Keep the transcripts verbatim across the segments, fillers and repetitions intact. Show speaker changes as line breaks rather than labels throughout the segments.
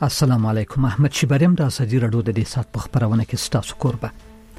السلام علیکم. احمد شیبریم د ازادي رادیو د دې سات په خبرونه کې ستاسو کوربه.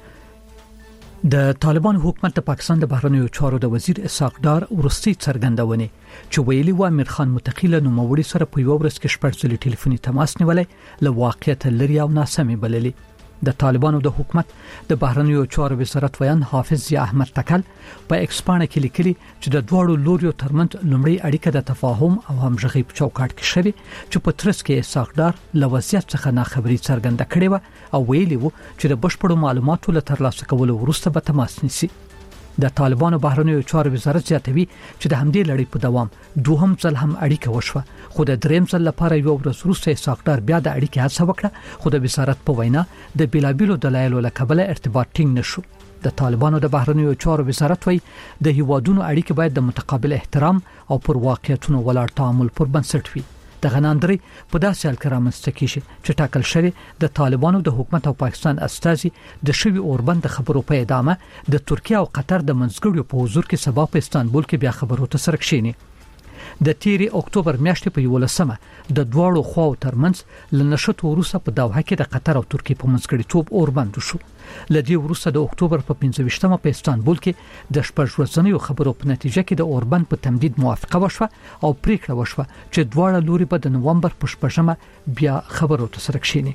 د طالبان حکومت د پاکستان د بهرنیو چارو د وزیر اسحاق ډار ورستي څرګندونه چې ویلي و امیر خان متقی له نوموړي سره په یو ورځ کې شپږ ځله ټلیفوني تماس نیولې له واقعیت لري او ناسمي بللي. د طالبانو د حکومت د بهرنیو چارو وزارت ویان حافظ ضیا احمد تکل په ایکسپانه کې لیکلي چې د دوړو لوريو ترمنځ لومړی اړیکه د تفاهم او همغږي په چوکاټ کې شوه چې په ترڅ کې اسحاق ډار له وضعیت څخه ناخبري څرګنده کړې و او ویلي وو چې د بشپړو معلوماتو له ترلاسه کولو وروسته به تماس نیسي. د طالبانو بهرنیو چارو وزارت زیاتوي چې د همدې لړۍ په دوام دوهم ځل هم اړیکه وشوه، خو د دریم ځل لپاره یو ورځ وروسته اسحاق ډار بیا د اړیکې هڅه وکړه، خو د وزارت په وینا د بیلابیلو دلایلو له کبله ارتباط ټینګ نشو. د طالبانو د بهرنیو چارو وزارت وایي د هیوادونو اړیکې باید د متقابل احترام او پر واقعیتونو ولاړ تعامل پر بنسټ وي. د غناندري په داسې حال کې رامنځته کیږي چې ټاکل شوی د طالبانو د حکومت او پاکستان استازي د شوی اوربند د خبرو په ادامه د ترکیه او قطر د منځګړیو په حضور کې سبا په استانبول کې بیا خبرو ته سره کښینی. د تیری اکتوبر میاشتې په یولسمه د دواړو خواو ترمنځ لنشت وروسته په دوحه کې د قطر او ترکیه په منځګړیتوب اوربند شو. لدی وروسته د اکتوبر په پنځه ویشتمه په استانبول کې د شپږ ورځنیو خبرو په نتیجه کې د اوربند په تمدید موافقه وشوه او پریکړه وشوه چې دواړه لوري به د نومبر په شپږمه بیا خبرو ته سره کښینی.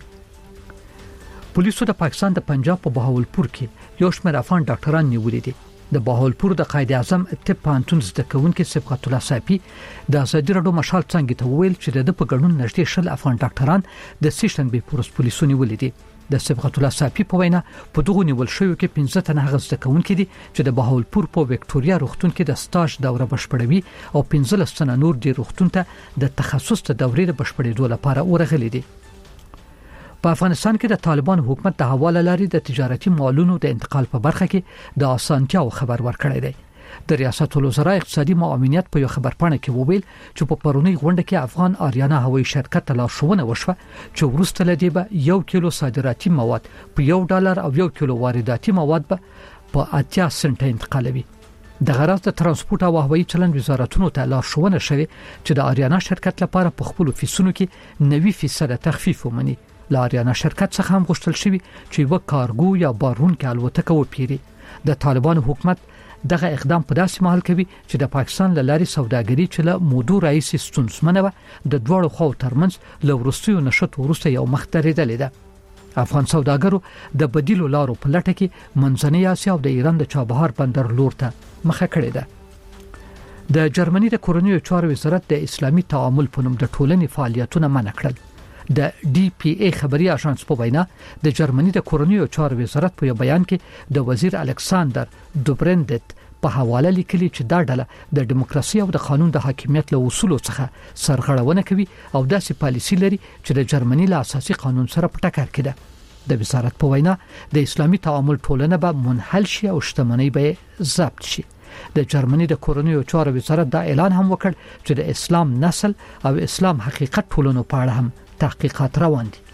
پولیسو د پاکستان د پنجاب په بهاولپور کې یو شمېر افغان ډاکټران نیولې دي. د بهاولپور د قائد اعظم طب پوهنتون زده کوونکي صبغت الله صافي د ازادي رادیو مشال څنګه ته ویل چې د په ګډون نږدې شل افغان ډاکټران د سیشن به پورس پولیسو نیولې دي. د صبغت الله صافي په وینا په دغه نیول شوی کې پنځه تنه هغه زده کوونکي دي چې د بهاولپور په وکټوريا روغتون کې د سټاژ دوره بشپړوي او پنځه لسنه نور دی روغتون ته د تخصص ته دورې د بشپړېدو لپاره ورغلي دي. په افغانستان کې د طالبان حکومت د حواله لري د تجارتي مالونو د انتقال په برخه کې د اسانتیا او خبر ورکړی دی. د ریاست الوزرا اقتصادي معاونیت په یو خبرپاڼه کې وویل چې په پرونی غونډه کې افغان آریانا هوایي شرکت ته لارښوونه وشوه چې وروسته لدی به یو کیلو صادراتي مواد په یو ډالر او یو کیلو وارداتي مواد به په اتیا سنټه انتقالوي. د غرض د ترانسپورت او هوایي چلند وزارتونو ته لارښوونه شوه چې د آریانا شرکت لپاره په خپل فیسونو کې نوي فیصد تخفیف ومني. لاریانا شرکت څخه هم غوښتل شوی چې یو کارګو یا بارون کې الوتکه وپیري. د طالبان حکومت دغه اقدام په داسې مهال کوي چې د پاکستان له لارې سوداګري چې له مودو رئیس ستونزمنه و د دوړو خو ترمنځ له ورستیو نشټ ورسته یو مخ درېدلې ده. افغان سوداګرو د بدیلو لارو په لټه کې منځنۍ اسیا او د ایران د چابهار بندر لور ته مخه کړې ده. د جرمني د کورونیو چارو وزارت د اسلامي تعامل په نوم د ټولنې فعالیتونه منع کړل. د ډي پی ای خبري اژانس په وینا د جرمني د کورونیو چارو وزارت په بیان کې د وزیر الکساندر دوبرندت په حواله لیکلي چې دا ډله د دیموکراسي او د قانون د حاکمیت له اصولو څخه سرغړونه کوي او داسې پالیسي لري چې د جرمني له اساسي قانون سره په ټکر کې ده. د وزارت په وینا د اسلامي تعامل ټولنه به منحل شي او شتمنۍ به ضبط شي. د جرمني د کورونیو چارو وزارت دا اعلان هم وکړ چې د اسلام نسل او اسلام حقیقت ټولنو په اړه هم تحقیقات روان دي.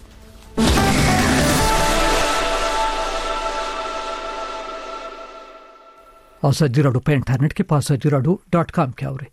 ازادي رادیو په انټرنیټ کې په ازادي رادیو ډاټ کام کې اورئ.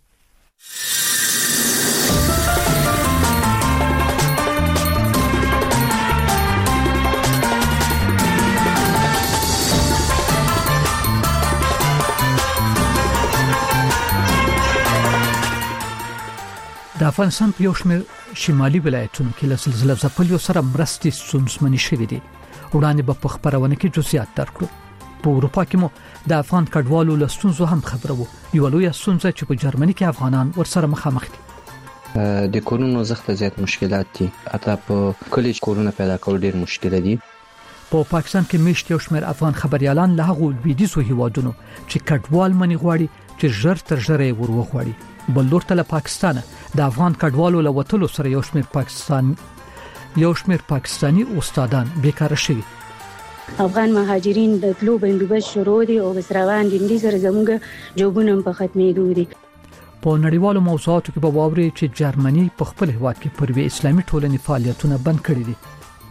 د افغانستان په یو شمېر شمالي ولایتونو کې له زلزلې ځپلو سره مرستې ستونزمنې شوې دي. وړاندې به په خبرونه کې جزئیات درکړو. په اروپا کې مو د افغان کډوالو له ستونزو هم خبرو. یو لوی ستونزه چې په جرمني کې افغانان ورسره مخامخ دي.
د کورونو زخت زیات مشکلات دي. حتی په کلیج کورونه پیدا کول ډیر مشکل دي.
په پاکستان کې میشت یو شمېر افغان خبريالان له هغو لویدیځو هیوادونو چې کډوال منی غواړي چې ژر تر ژره وروغواړي. بل لورته له پاکستانه د افغان کډوالو له وټلو سره یو شمېر پاکستان یو شمېر پاکستانی استادان بیکاره شوي.
افغان مهاجرین د تلو بندوبست شروع دي او بس روان دي. د سره زموږ جوبونه په ختمېدو دي.
په نړیوالو موضوعاتو کې به واوري چې جرمني په خپل هیواد کې پر وی اسلامي ټولنې فعالیتونه بند کړي دي.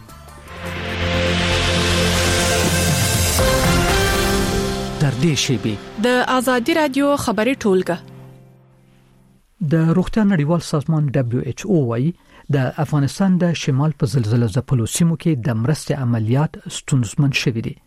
در دې شیبې
د ازادي رادیو خبري ټولګه
د روغتیا نړیوال سازمان دبليو ایچ او وايي د افغانستان د شمال په زلزلې ځپلو سیمو کې د مرستې عملیات ستونزمن شوي دي.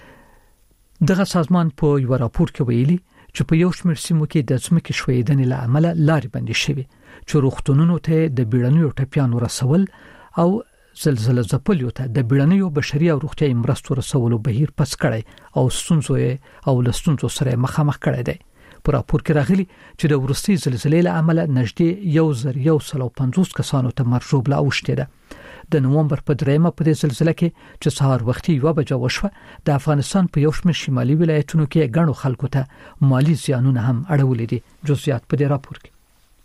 دغه سازمان په یو راپور کې ویلي چې په یو شمېر سیمو کې د ځمکې ښویېدنې له امله لارې بندې شوي چې روغتونونو ته د بیړنیو ټپیانو رسول او زلزلې ځپلو ته د بیړنیو بشري او روغتیايي مرستو رسولو بهیر پس کړی او ستونزو او لستونزو سره مخامخ کړی دی. په راپور کې راغلي چې د ورستي زلزلې له امله نږدې یو زر یو سل او پنځوس کسانو ته مرګ ژوبله اوښتې ده. د نومبر په دریمه په دې زلزلې کې چې سهار وختي یو بجه وشوه د افغانستان په یو شمېر شمالي ولایتونو کې ګڼو خلکو ته مالی زیانونه هم اړولې دي. جزئیات په دې راپور کې.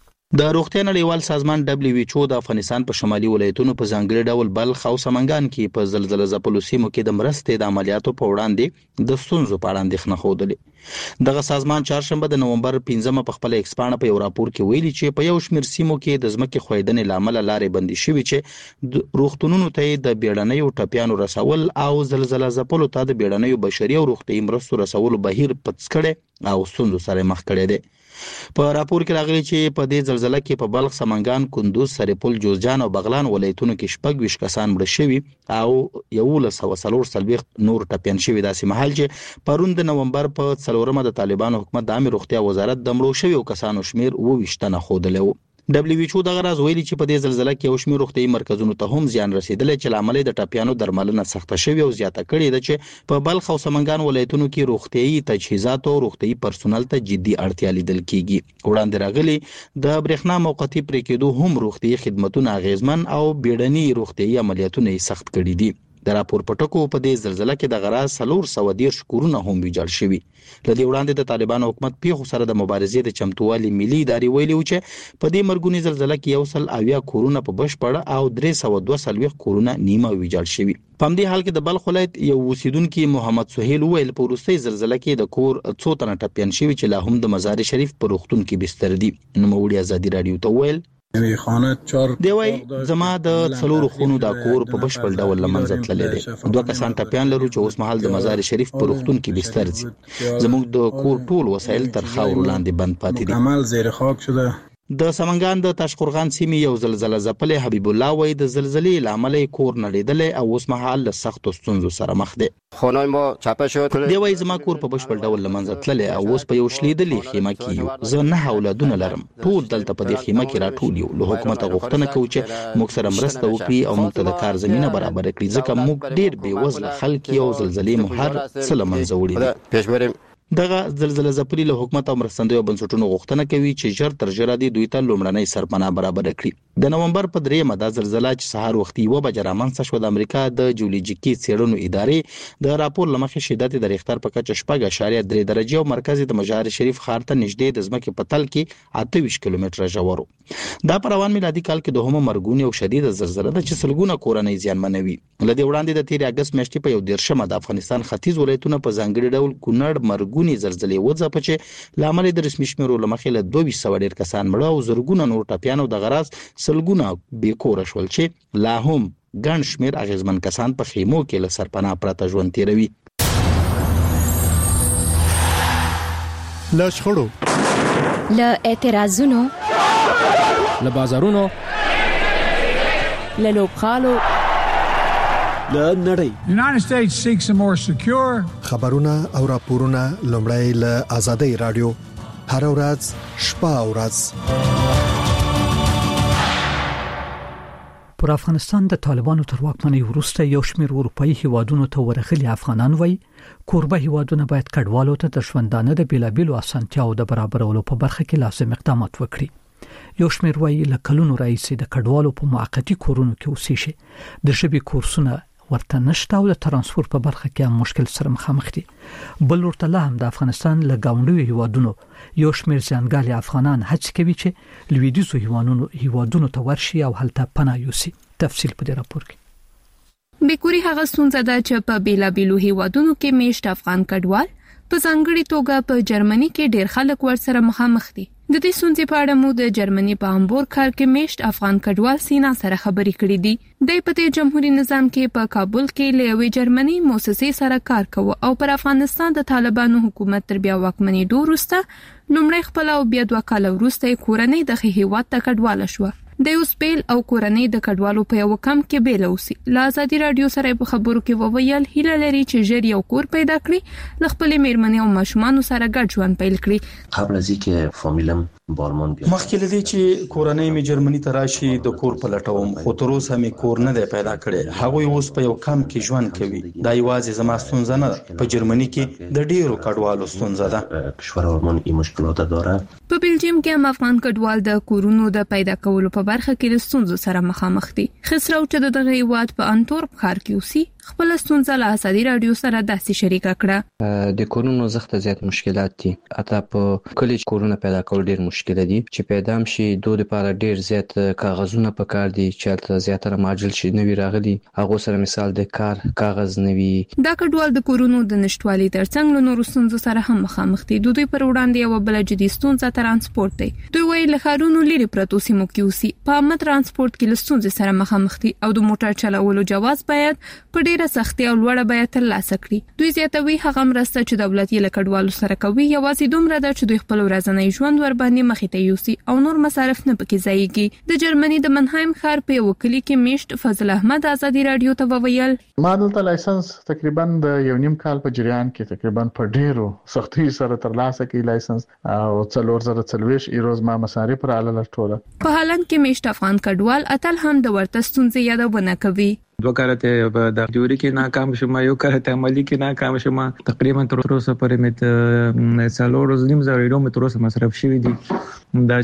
د روغتیا نړیوال سازمان دبليو ایچ او د افغانستان په شمالي ولایتونو په ځانګړي ډول بلخ او سمنګان کې په زلزلې ځپلو سیمو کې د مرستې د عملیاتو په وړاندې د ستونزو په اړه اندېښنه خوده. دغه سازمان چهارشنبه د نومبر پنځمه په خپل ایکسپانه په یو راپور کې ویلي چې په یو شمېر سیمو کې د ځمکې ښویېدنې لامل لارې بندي شوي چې روغتونونو ته د بیړنیو ټپیانو رسول او زلزلې ځپلو ته د بیړنیو بشري او روغتیايي مرستو رسولو بهیر پڅ کړي او ستونزو سره مخ کړي دي. په راپور کې راغلي چې په دې زلزلې کې په بلخ، سمنګان، کندوز، سرپل، جوزجان او بغلان ولایتونو کې شپږ ویشت کسان مړه شوي او یولس سوه څلور څلوېښت نور ټپیان شوي. داسې مهال چې پرون د نومبر په څلورمه د طالبانو حکومت د عامه روغتیا وزارت د مړو شویو کسانو شمیر اووه ویشت تنه ښودلی و. دبليو ایچ او دغه راز ویلي چې په دې زلزلې کې یو شمېر روغتیايي مرکزونو ته هم زیان رسیدلی چې لامل د ټپیانو درملنه سخته شوې او زیاته کړې ده چې په بلخ او سمنګان ولایتونو کې روغتیايي تجهیزات او روغتیايي پرسونل ته جدي اړتیا لیدل کیږي. وړاندې راغلي د برېښنا موقتی پرې کېدو هم روغتیايي خدماتونه اغیزمن او بیړني روغتیايي عملیاتونه یې سخت کړي دي. د راپور پټکو په دې زلزلې کې د غراز څلور سوه دېرش کورونه هم ویجاړ شوي. لدې وړاندې د طالبانو حکومت پیښو سره د مبارزې د چمتووالي ملي ادارې ویلي و چې په دې مرګونی زلزلې کې یو سل اویا کورونه په بشپړه او درې سوه دوه څلوېښت کورونه نیمه ویجاړ شوي. په همدې حال کې د بلخ ولایت یو اوسیدونکي محمد سهیل وویل په وروستۍ زلزلې کې د کور څو تنه ټپیان شوي چې لا هم د مزار شریف په روغتون کې بستر دي. نوموړي ازادي راډیو ته وویل
یعنی خانه چهار
دی وای زما د څلورو خونو د کور په بشپړ ډول لمنځه تللی دی. دوه کسان ټپیان لرو چې اوس مهال د مزار شریف په روغتون کې بستر دي. زموږ د کور ټول وسایل تر خاورو لاندې بند پاتې دي.
عمل زیر خاک شده.
د سمنګان د تاشقرغان سیمې یو زلزلې ځپلې حبیب الله وای د زلزلې لامل کور نړیدلې او اوس مهال له سخت ستونزو سره مخ دی.
خونای ما چاپه شد.
دی وای زما کور په بشپړ ډول لمنځه تللی او اوس په یو شلیدلې خیمه کې یو. زه نه اولادونه لرم. ټول دلته په دې خیمه کې راټول یو. له حکومت غوښتنه کوي چې موږ سره مرسته وکړي او موږ ته د کار زمينه برابر کړي ځکه موږ ډېر بې وزله خلک یو زلزلې مو هر څه لمنځه وړي.
پیش بریم.
دغه زلزلې ځپلي له حکومت او مرستندویو بنسټونو غوښتنه کوي چې ژر تر ژره دې دوی ته لومړنۍ سرپناه برابر کړي. د نومبر په دریمه د زلزلې چې سهار وختي یوه بجه رامنځته شوه د امریکا د جیولوجیکي څېړنو ادارې د راپور له مخې شدت د ریختر په کچه شپږ اعشاریه درې درجې او مرکز د مزار شریف ښار ته نږدې د ځمکې په تل کې اته ویشت کیلومتره ژور. دا په روان میلادي کال کې دوهمه مرګونې او شدیده زلزلې ده چې سلګونه کورنۍ زیانمنوي. له دې وړاندې د تیر اگست میاشتې په یو دیرشمه د افغانستان ختیځ ولایتونو په ځانګړي ډول کونړ مرګونې زلزلې وځپه چې لامل د رسمي شمیرو له مخې له دوه ویشت سوه ډیر کسان مړه او زرګونه نور ټپیان او د غراز سلګونه بې کوره شول چې لا هم ګڼ شمیر اغیزمن کسان په خیمو کې له سرپناه پرته ژوند تیروي.
له شخړو،
له اعتراضونو،
له بازارونو،
له لوبغالو،
له نړۍ.
The United States seeks a more secure
خبرونه او راپورونه لومړی له آزادۍ رادیو هر ورځ شپه او ورځ.
پر افغانستان د طالبانو تر واکمنۍ وروسته یو شمېر اروپایي هیوادونو ته ورغلي افغانان وایي کوربه هیوادونه باید کډوالو ته د ژوندانه د بیلابیلو اسانتیاو د برابرولو په برخه کې لازم اقدامات وکړي. یو شمېر وایي له کلونو راهیسې د کډوالو په موقتي کورونو کې اوسېږي. د ژبې کورسونه ورته نشته او د ترانسپورت په برخه کې هم مشکل سره مخامخ دي. بل ورته لا هم د افغانستان له ګاونډیو هیوادونو یو شمېر ځانګړي افغانان هڅه کوي چې لویدیځو هیوادونو هیوادونو ته ورشي او هلته پناه یوسي. تفصیل په دې راپور کې.
بیکوري هغه ستونزه ده چې په بیلابیلو هیوادونو کې میشت افغان کډوال په ځانګړي توګه په جرمني کې ډېر خلک ورسره مخامخ دي. د دې ستونزې په اړه مو د جرمني په هامبورګ ښار کې میشت افغان کډوال سینا سره خبرې کړې دي. د په جمهوریت نظام کې په کابل کې له یوې جرمني مؤسسې سره کار کوي او پر افغانستان د طالبانو حکومت تر بیا واکمنۍ وروسته لومړی خپل او بیا دوه کال وروسته کورنۍ د هیواد ته کډواله شو. د یو سپیل او کورنۍ د کډوالو په یو کم کې بیل اوسي. له ازادي رادیو سره په خبرو کې وویل هیله لري چې ژر یو کور پیدا کړي، له خپلې میرمنې او ماشومانو سره ګډ ژوند پیل کړي.
قبل از اینکه فامیلم بالمان بیاد
مخکې لدی چې کورنۍ می جرمني ته راشي د کور پلټوم، خو تر اوسه می کور نه دی پیدا کړی. هغه اوس په یو کم کې ژوند کوي. دا یوازې زما ستونزه نه ده، په جرمني کې د ډیرو کډوالو ستونزه ده.
کشور آلمان این مشکلات داره.
په بلجیم کې هم افغان کډوال د کورونو د پیدا کولو په برخه کې د ستونزو سره مخامخ دي. خسرو چې د دغه هیواد په انتورپ ښار کې اوسي خپل ستونزه له ازادي رادیو سره داسې شریکه کړه.
د کورونو زخت زیات مشکلات دي. اته په کلیج کورونه پیدا کول ډیر مشکل دي. چې پیدا شي دوه لپاره ډیر زیات کاغذونه پکار دي چې تل زیاتره ماجل شي نوی راغلي. هغه سره مثال د کار کاغذ نوی.
دا کډوال د کورونو د نشټوالي ترڅنګ له نورو ستونزو سره هم مخامخ دي. دوی پر وړاندې یو بل جدي ستونزه ترانسپورت دی. دوی وایي له ښارونو لري پرتو سیمو کې اوسي په عامه ترانسپورت کې له ستونزې سره مخامخ دي او د موټر چلولو جواز باید په ډیره سختي او لوړه بیه ترلاسه کړي. دوی زیاتوي هغه مرسته چې دولت یې له کډوالو سره کوي یوازې دومره ده چې دوی خپل ورځنی ژوند ور باندې مخې ته یوسي او نور مصارف نه پکې ځایږي. د جرمني د منهایم ښار په یو کلی کې میشت فضل احمد ازادي رادیو ته وویل
ما دلته لایسنس تقریبا د یو نیم کال په جریان کې تقریبا په ډیرو سختي سره ترلاسه کړي لایسنس او څلور زره څلويش ایروز ما مصارف را لاله ټوله.
په هالند کې میشت افغان کډوال اتل هم د ورته ستونزې یادونه کوي.
دو کارته د تیوري کې ناکام شوم، یو کارته عملی کې ناکام شوم. تقریبا تر اوسه پورې مت څلور زنیم زره یورو متر اوسه مصرف شوی دي. دا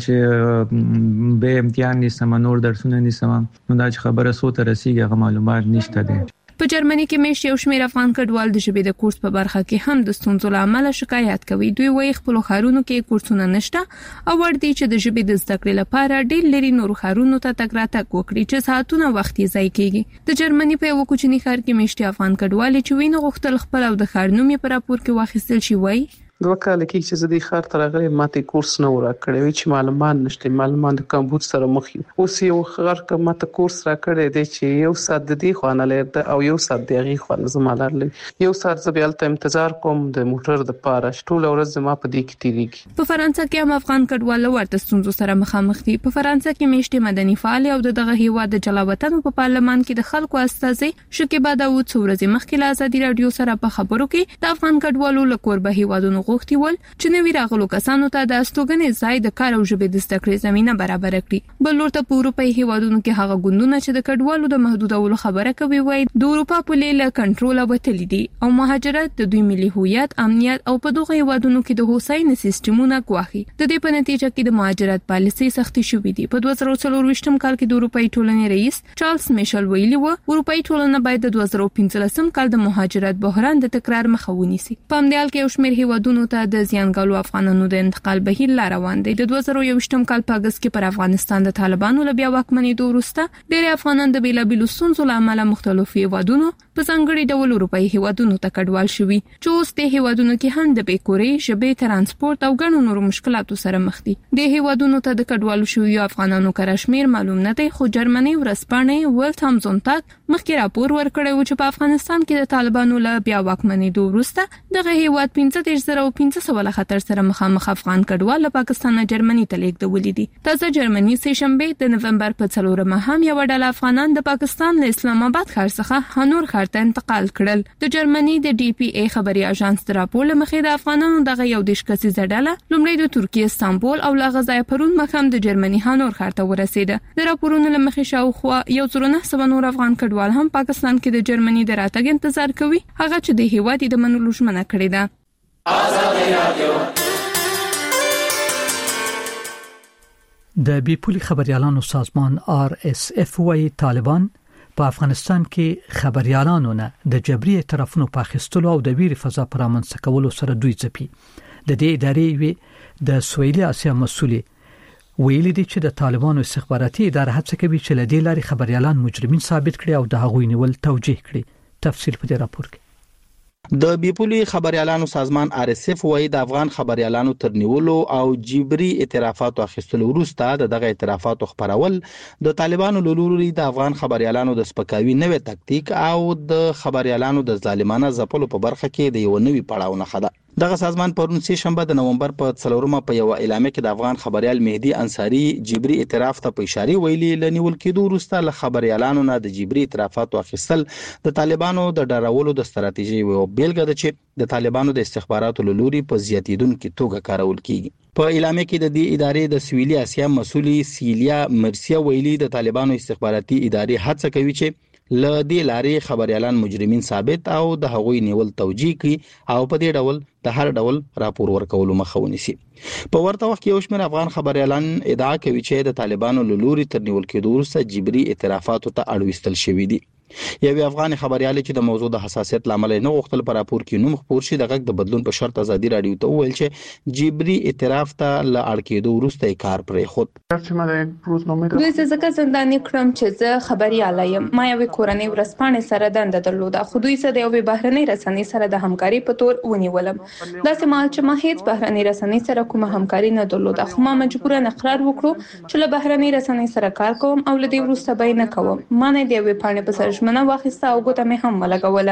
چې به امتحان نشم نور درسونه نشم، نو دا چې خبره سو ته رسیږي هغه معلومات نشته دي.
په جرمني کې میشت یو شمېر افغان کډوال د ژبې د کورس په برخه کې هم د ستونزو له امله شکایت کوي. دوی وایي خپل ښارونو کې کورسونه نشته او ور دي چې د ژبې د زده کړې لپاره ډېر لري نور ښارونو ته تګ راتګ وکړي چې ساعتونه وخت یې ضایع کیږي. د جرمني په یو کوچني ښار کې میشت افغان کډوال چې ویني غوښتل خپل او د ښار نوم یې په راپور کې واخیستل شي. وایي
دوه کال کې چې زه د ښار ته راغلم ماته کورس نه ورکړی وی چې معلومات نشته، معلومات د کمبود سره مخ یو. اوس یو ښار کې ماته کورس راکړی دی چې یو ساعت د دې خوانه لري او یو ساعت د هغه خوانه زماله لري. یو ساعت زه بیا ته انتظار کوم د موټر د پاره ټول ورځ زما په دې کې تیریږي.
په فرانسه کې هم افغان کډوال ورته ستونزو سره مخامخ دي. په فرانسه کې میشت مدني فعال او دغه هیواد د جلاوطن په پارلمان کې د خلکو استازي شکیبا داوود څورزي مخکې له ازادي رادیو سره په خبرو کې د افغان کډوالو له کوربه هیوادونو غوښتي ول چې نوی راغلو کسانو ته د استوګنې ځای د کار او ژبې د زده کړې زمينه برابر کړي. بل ورته په اروپאי هیوادونو کې هغه ګوندونه چې د کډوالو د محدودولو خبره کوي وایي د اروپا په لیله کنټرول وتلی دي او مهاجرت د دوی ملي هویت، امنیت او په دغه هیوادونو کې د هوساینې سیستمونه ګواهي. د دې په نتیجه کې د مهاجرت پالیسي سختي شوې دي. په دوه زره څلور کال کې د اروپאי ټولنې رئیس چارلز میشل ویلي و اروپאי ټولنه باید د دوه زره پنځلس کال د مهاجرت بحران د تکرار مخه ونیسي. په همدې حال کې یو شمېر هیوادونو ته د زیانګالو افغانانو د انتقال بهیر لا روان دی. د دوه زره یوویشتم کال په اگست کې پر افغانستان د طالبانو له بیا واکمنېدو وروسته ډېر افغانان د بیلابیلو ستونزو له امله مختلفو هیوادونو په ځانګړي ډول اروپאי هیوادونو ته کډوال شوي چې اوس د هیوادونو کې هم د بیکوري، ژبې، ترانسپورت او ګڼو نورو مشکلاتو سره مخ دي. د هیوادونو ته د کډوالو شوي افغانانو کره شمیر معلوم نه دی، خو جرمني ورځپاڼې ورلد هامزونتاګ مخکې راپور ورکړی و چې په افغانستان کې د طالبانو له بیا واکمنېدو وروسته دغه هیواد پنځه دېرش زره او پنځه سوه له خطر سره مخامخ افغان کډوال له پاکستان نه جرمني ته لیږدولي دي. تازه جرمني سه شنبه د نومبر په څلورمه هم یو ډله افغانان د پاکستان له اسلام آباد ښار څخه هنور ښار ته انتقال کړل. د جرمني د ډي پی ای خبري اژانس د راپور له مخې د افغانانو دغه یو دیش کسیزه ډله لومړی د ترکیه استانبول او له غزای پرون مخام د جرمني هنور ښار ته ورسېده. د راپورونو له مخې شاوخوا یو زره نه سوه نور افغان کډوال هم پاکستان کې د جرمني د راتګ انتظار کوي، هغه چې د هیواد د منلو ژمنه کړې ده. آزادي رادیو
د بیپولي خبريالانو سازمان آر اس اف وايي طالبان په افغانستان کې خبريالانو نه د جبري طرفونو په اخیستلو او د ویري فضا پر امنځ کولو سره دوی ځپي. د دې ادارې وی د سویلي اسیا مسؤلې ویلي دي چې د طالبانو استخباراتي اداره هڅه کوي چې له دې لارې خبريالان مجرمین ثابت کړي او د هغوی نیول توجیه کړي. تفصیل په دې راپور کې.
د بیپولي خبريالانو سازمان آر اس اف وايي د افغان خبريالانو ترنیولو او جبري اعترافات اخیستلو وروسته دغه اعترافات خبرول د طالبانو لوري د افغان خبريالانو د سپکاوي نوې تکتیک او د خبريالانو د ظالمانه ځپلو په برخه کې د یو نوې پړاو نه خده. دغه سازمان پرون سه شنبه د نومبر په څلورمه په یو اعلامیه کې د افغان خبريال مهدي انصاری جبري اعتراف ته په اشاره ویلي لنیول کېدو وروسته له خبريالانو نه د جبري اعترافات واخیستل د طالبانو د ډارولو د ستراتیژي او بیلګه ده چې د طالبانو د استخباراتو لوري په زیاتیدونکو توګه کارول کیږي په اعلامیه کې د دې ادارې د سویلي اسیا مسؤلي سیلیا مرسیا ویلي د طالبانو استخباراتي ادارې هڅه کوي چې ل دې لارې خبريالان مجرمین ثابت او د هغوی نیول توجیه کوي او په دې ډول د هر ډول راپور ورکولو مخه ونیسي. په ورته وخت کې یو شمېر افغان خبريالان ادعا کوي چې د طالبانو لوري تر نیول کېدو وروسته جبري اعترافاتو ته اړوستل شوی دي. یو افغان خبريال چې د موضوع د حساسیت لامل نه غوښتل پر راپور کې نوم خپور شي د غږ د بدلون په شرط ازادي رادیو ته ویل چې جبري اعتراف ته ل اړ کېدو وروسته کار پرې خود
دوی ځکه زنداني کړم چې زه خبريال یم ما یو کورنۍ ورسپانې سره دنده درلوده خو دوی سره یو بهرنۍ رسنۍ سره د همکاري په تور ونیولم داسې مال چې ما هیڅ بهرنۍ رسنۍ سره کومه همکاري نه درلوده خو ما مجبوره اقرار وکړو چې له بهرنۍ رسنۍ سره کار کوم او له دې وروسته به نه کوم ما نه دی وی پاڼې په سر منه واخیسته او ګوته مې هم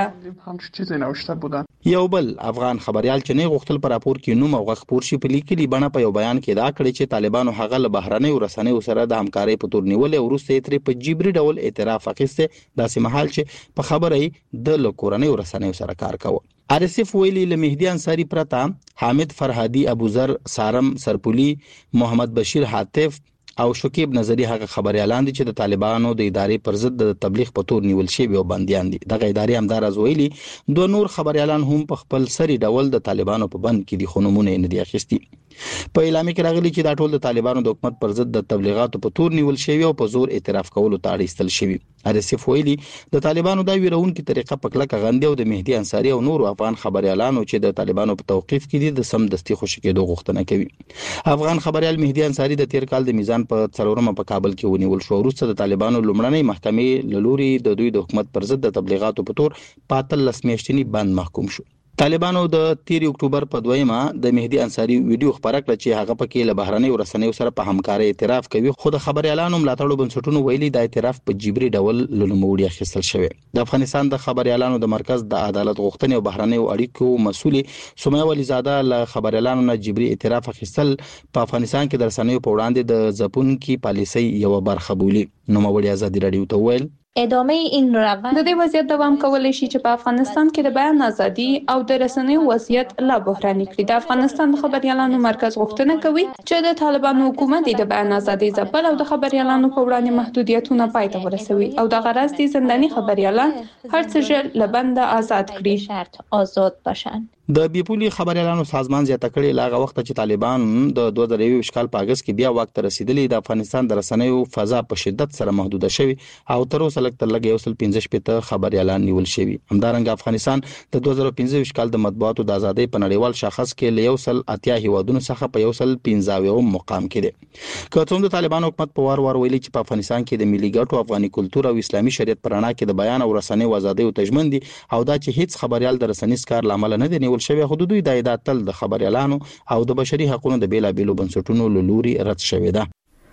ولګوله.
یو بل افغان خبريال چې نه غوښتل پر راپور کې نوم او غږ پور شي په لیکلي بڼه په یو بیان کې دا کړی چې طالبانو هغه له بهرنۍ ورسنۍ سره د همکارۍ په تور نیول او وروسته ترې په جبري ډول اعتراف اخیسته داسې محل چې په خبرې د لکورنۍ ورسنۍ سره کار کوي. ارسف ویلی له مهدي انصاری پرتا حامد فرهادي ابوذر سارم سرپولی محمد بشیر حاتف او شکیب نظری هغه خبريالان دي چې د طالبانو د ادارې پر ضد د تبلیغ په تور نیول شوی او بنديان دي دغه ادارې هم دراز ویلي دوه نور خبريالان هم په خپل سری ډول د طالبانو په بند کې دي خونمونه نه دي اخیستي. په اعلامیه کې راغلي چې دا ټول د طالبانو د حکومت پر ضد د تبلیغاتو په تور نیول شوی او په زور اعتراف کولو ته اړیستل شوی. ارسف ویلي د طالبانو دا ویرونکو طریقه په کلکه غندي او د مهدي انصاری او نور افغان خبريالانو چې د طالبانو په توقيف کې دي د سم دستي خوشی کېدو غوښتنه کوي. افغان خبريال مهدي انصاری د تیر کال د میزان په څلورمه په کابل کې ونیول شو وروسته د طالبانو لومړنۍ محکمې لوري د دوی د حکومت پر ضد د تبلیغاتو په تور پاتل لسمیشتنی بند محکوم شو. طالبانو د تیر اکتوبر په دویمه د مهدي انصاری ویډیو خبره کړه چې هغه پکې له بهرنۍ ورسنۍ سره په همکارۍ اعتراف کوي خو د خبريالانو ملاتړو بنسټونو ویلي د اعتراف په جبري ډول لومړی اخیستل شوی. د افغانستان د خبريالانو د مرکز د عدالت غوښتنې او بهرنۍ اړیکو مسؤل سمیه ولیزاده له خبريالانو نه جبري اعتراف اخیستل په افغانستان کې د رسنیو په وړاندې د ځپونکي پالیسۍ یو برخه بولي. نو مولوی ازادي رادیو ته ویل
ادامه این روند د دې وضعیت دوام کولای شي چې په افغانستان کې د بیان ازادي او د رسنیو وضعیت لا بحراني کړي. د افغانستان د خبريالانو مرکز غوښتنه کوي چې د طالبانو حکومت د بیان ازادي ځپل او د خبريالانو په وړاندې محدودیتونه پای ته ورسوي او د غرض دي زنداني خبريالان هر څه ژر له بنده آزاد کړي شرط آزاد باشن.
د بیپولي خبريالانو سازمان زیاته کړي لاغه وخت چې طالبان د دوه زره یو کال په اگست کې بیا وخت رسیدلی د افغانستان د رسنیو فضا په شدت سره محدوده شوی او تر اوسه لږ تر لږ یو سل پنځه شپږ خبريالان نیول شوی. همدارنګه افغانستان د دوه زره پنځه کال د مطبوعاتو د ازادۍ په نړیوال شاخص کې له یو سل اتیا هیوادونو څخه په یو سل پنځه مقام کې دی. که څومره د طالبان حکومت په وار وار ویلي چې په افغانستان کې د ملي ګټو افغاني کلچر او اسلامي شریعت پر اړه کې د بیان او رسنیو ازادۍ او تضمین دي او دا چې هیڅ خبريال د رسنیز کار لامل نه دی نیول شوی خو دوی د ایداتل د خبريالانو او د بشري حقوقو د بیلا بیلو بنسټونو لوري رد شوی ده.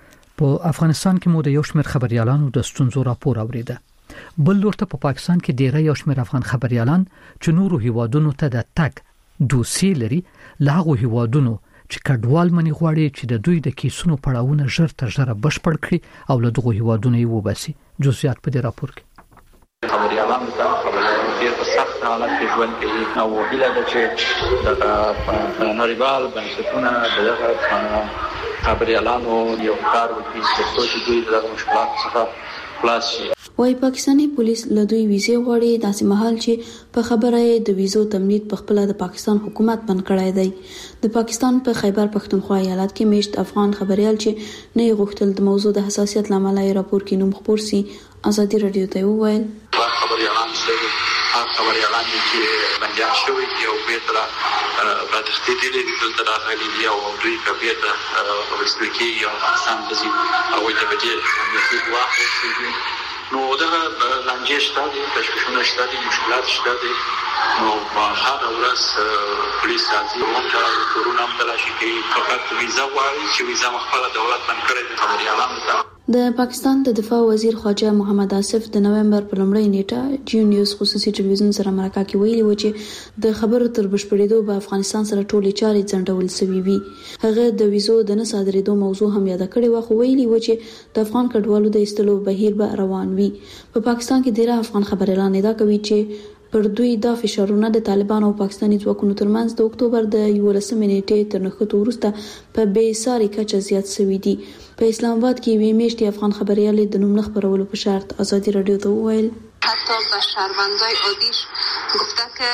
په افغانستان کې مو د یو شمېر خبريالانو د ستونزو راپور اوریده. بل لورته په پاکستان کې ډیری یو شمېر افغان خبريالان چې نورو هیوادونو ته د تګ دوسي لري لاغو هیوادونو چې کډوال منی غواړي چې د دوی د کیسونو پړاوونه ژر تر ژره بشپړ کړي او له دغه هیوادونو یې وباسي. جزئیات په دې راپور کې
خبريالان د خبريالانو ډېر په سخت حالت کې ژوند کوي او هیله ده چې د نړیوال بنسټونه دغه خبريالانو یو کار وکړي چې دوی د مشکلاتو څخه خلاص شي.
وايي پاکستاني پولیس له دوی ویزه غواړي داسې مهال چې په خبره د ویزو تمدید په خپل د پاکستان حکومت بند کړی دی. د پاکستان په خیبر پښتونخوا ایالت کې میشت افغان خبريال چې نه غوښتل د موضوع د حساسیت لامل یې راپور کې نوم خبر سي ازادي رادیو ته وویل
خبريالان چې خبريالان چې بنديان شوي دي او بیرته په تختیدلي دي دلته راغلي دي او دوی په بیرته ورسول کېږي او افغانستان ته ځي او د بدیل د واخلي نو دغه لانجې شته دي تشویشونه شته دي مشکلات شته دي نو هر ورځ پولیس راځي او موږ کورونه هم تلاشي کوي فقط ویزا غواړي چې ویزا مخفله دولت باندې کړی د خبريالانو ته
د پاکستان د دفاع وزیر خواجه محمد آصف د نومبر په لومړۍ نیټه جی نیوز خصوصي ټلویزیون سره مرکه کې ویلي و چې د خبرو تر بشپړېدو به افغانستان سره ټولې چارې ځنډول شوې وي. هغه د ویزو د نه صادرېدو موضوع هم یاد کړې و، خو ویلي و چې د افغان کډوالو د ایستلو بهیر به روان وي. په پاکستان کې ډیره افغان خبريالان ادعا کوي چې پر دوی دا فشارونه د طالبان او پاکستاني ځواکونو ترمنځ د اکتوبر د یولسمې نیټې تر نښتو وروسته په بې ساري کچه زیات شوي دي. په اسلام آباد کې وی میشتي افغان خبريالې د نوم نه خبرولو په شرط ازادي رادیو ته وویل
حتی به شهروندای عادیش گفته که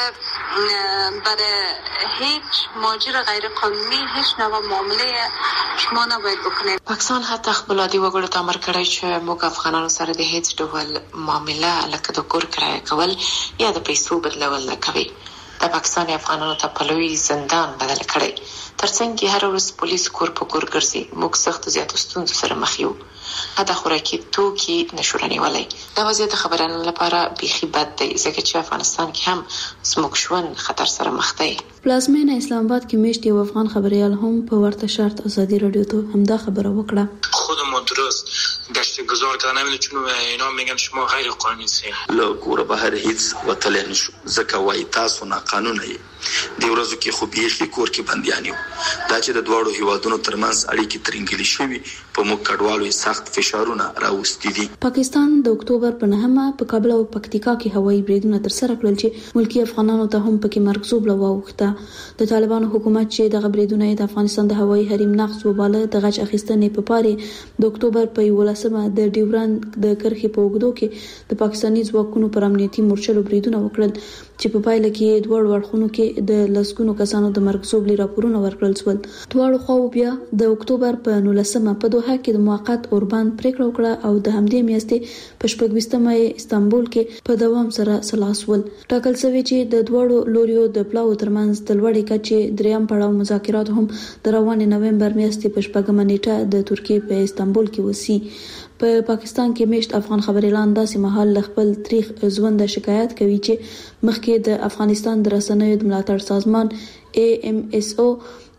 برای هیچ ماجر غیر قانونی هیچ نوع معامله شما نباید بکنید.
پاکستان حتی خپل عادي وګړو ته امر کړی چې موږ افغانانو سره د هیڅ ډول معامله لکه د کور کرایه کول یا د پیسو بدلول نه کوي. د پاکستان افغانانو ته په لوی زندان بدل کړی. ترڅنګ هر ورځ پولیس کور په کور ګرځي. موږ سخت زیاتو ستونزو سره مخ یو. حتی خوراکي توکي نشو رانیولای. دا وضعیت خبرانو لپاره بیخي بد دی ځکه چې افغانستان کې هم زموږ ژوند خطر سره مخ دی.
پلازمینه اسلام آباد کې میشت یو افغان خبريال هم په ورته شرط ازادي رادیو ته همدا خبره وکړه.
خودمون درست گشت گذار کردن نمیدونم چون اینا میگن شما غیر قانونی هستید.
له کور بهر هیڅ وتل نشو ځکه وای تاسو نه قانون یې. د ورځو کې خو بیخي کور کې بنديان یو. دا چې د دواړو هیوادونو ترمنځ اړیکې ترنګلې شوي په موږ کډوالو سخت فشارونه راوستي دي.
پاکستان د اکتوبر په نهمه په کابل او پکتیکا کې هوایي بریدونه ترسره کړل چې ملکی افغانانو ته هم پکې مرګ زوبله واوښته. د طالبانو حکومت چې د غبرېدونه د افغانستان د هوایي حریم نقض وباله د غچ اخیستنې په پاره د اکتوبر په یولسمه د ډیورند د کرښې په اوږدو کې د پاکستاني ځواکونو پر امنیتي مورچلو بریدونه وکړل چې په پایله کې دوه وړخونو کې د لسګونو کسانو د مرګ زوبلي راپورونه ورکړل شول. دواړو خواو بیا د اکتوبر په نولسمه په دوحه کې د موقت اوربان پریکړه وکړه او د همدې میاشتې په شپږویشتمه استانبول کې په دوام سره سلاس ول. ټاکل شوی چې د دوړو لوریو د پلاو ترمنځ د لوړې کچې دریم پړاو مذاکرات هم د روان نومبر میاشتې په شپږمه نیټه د ترکیې په استانبول کې وسی. په پاکستان کې میشت افغان خبريالان داسې مهال خپل تاریخ ژوند شکایت کوي چې مخکې د افغانستان د رسنیو د ملاتړ سازمان ای ایم اس او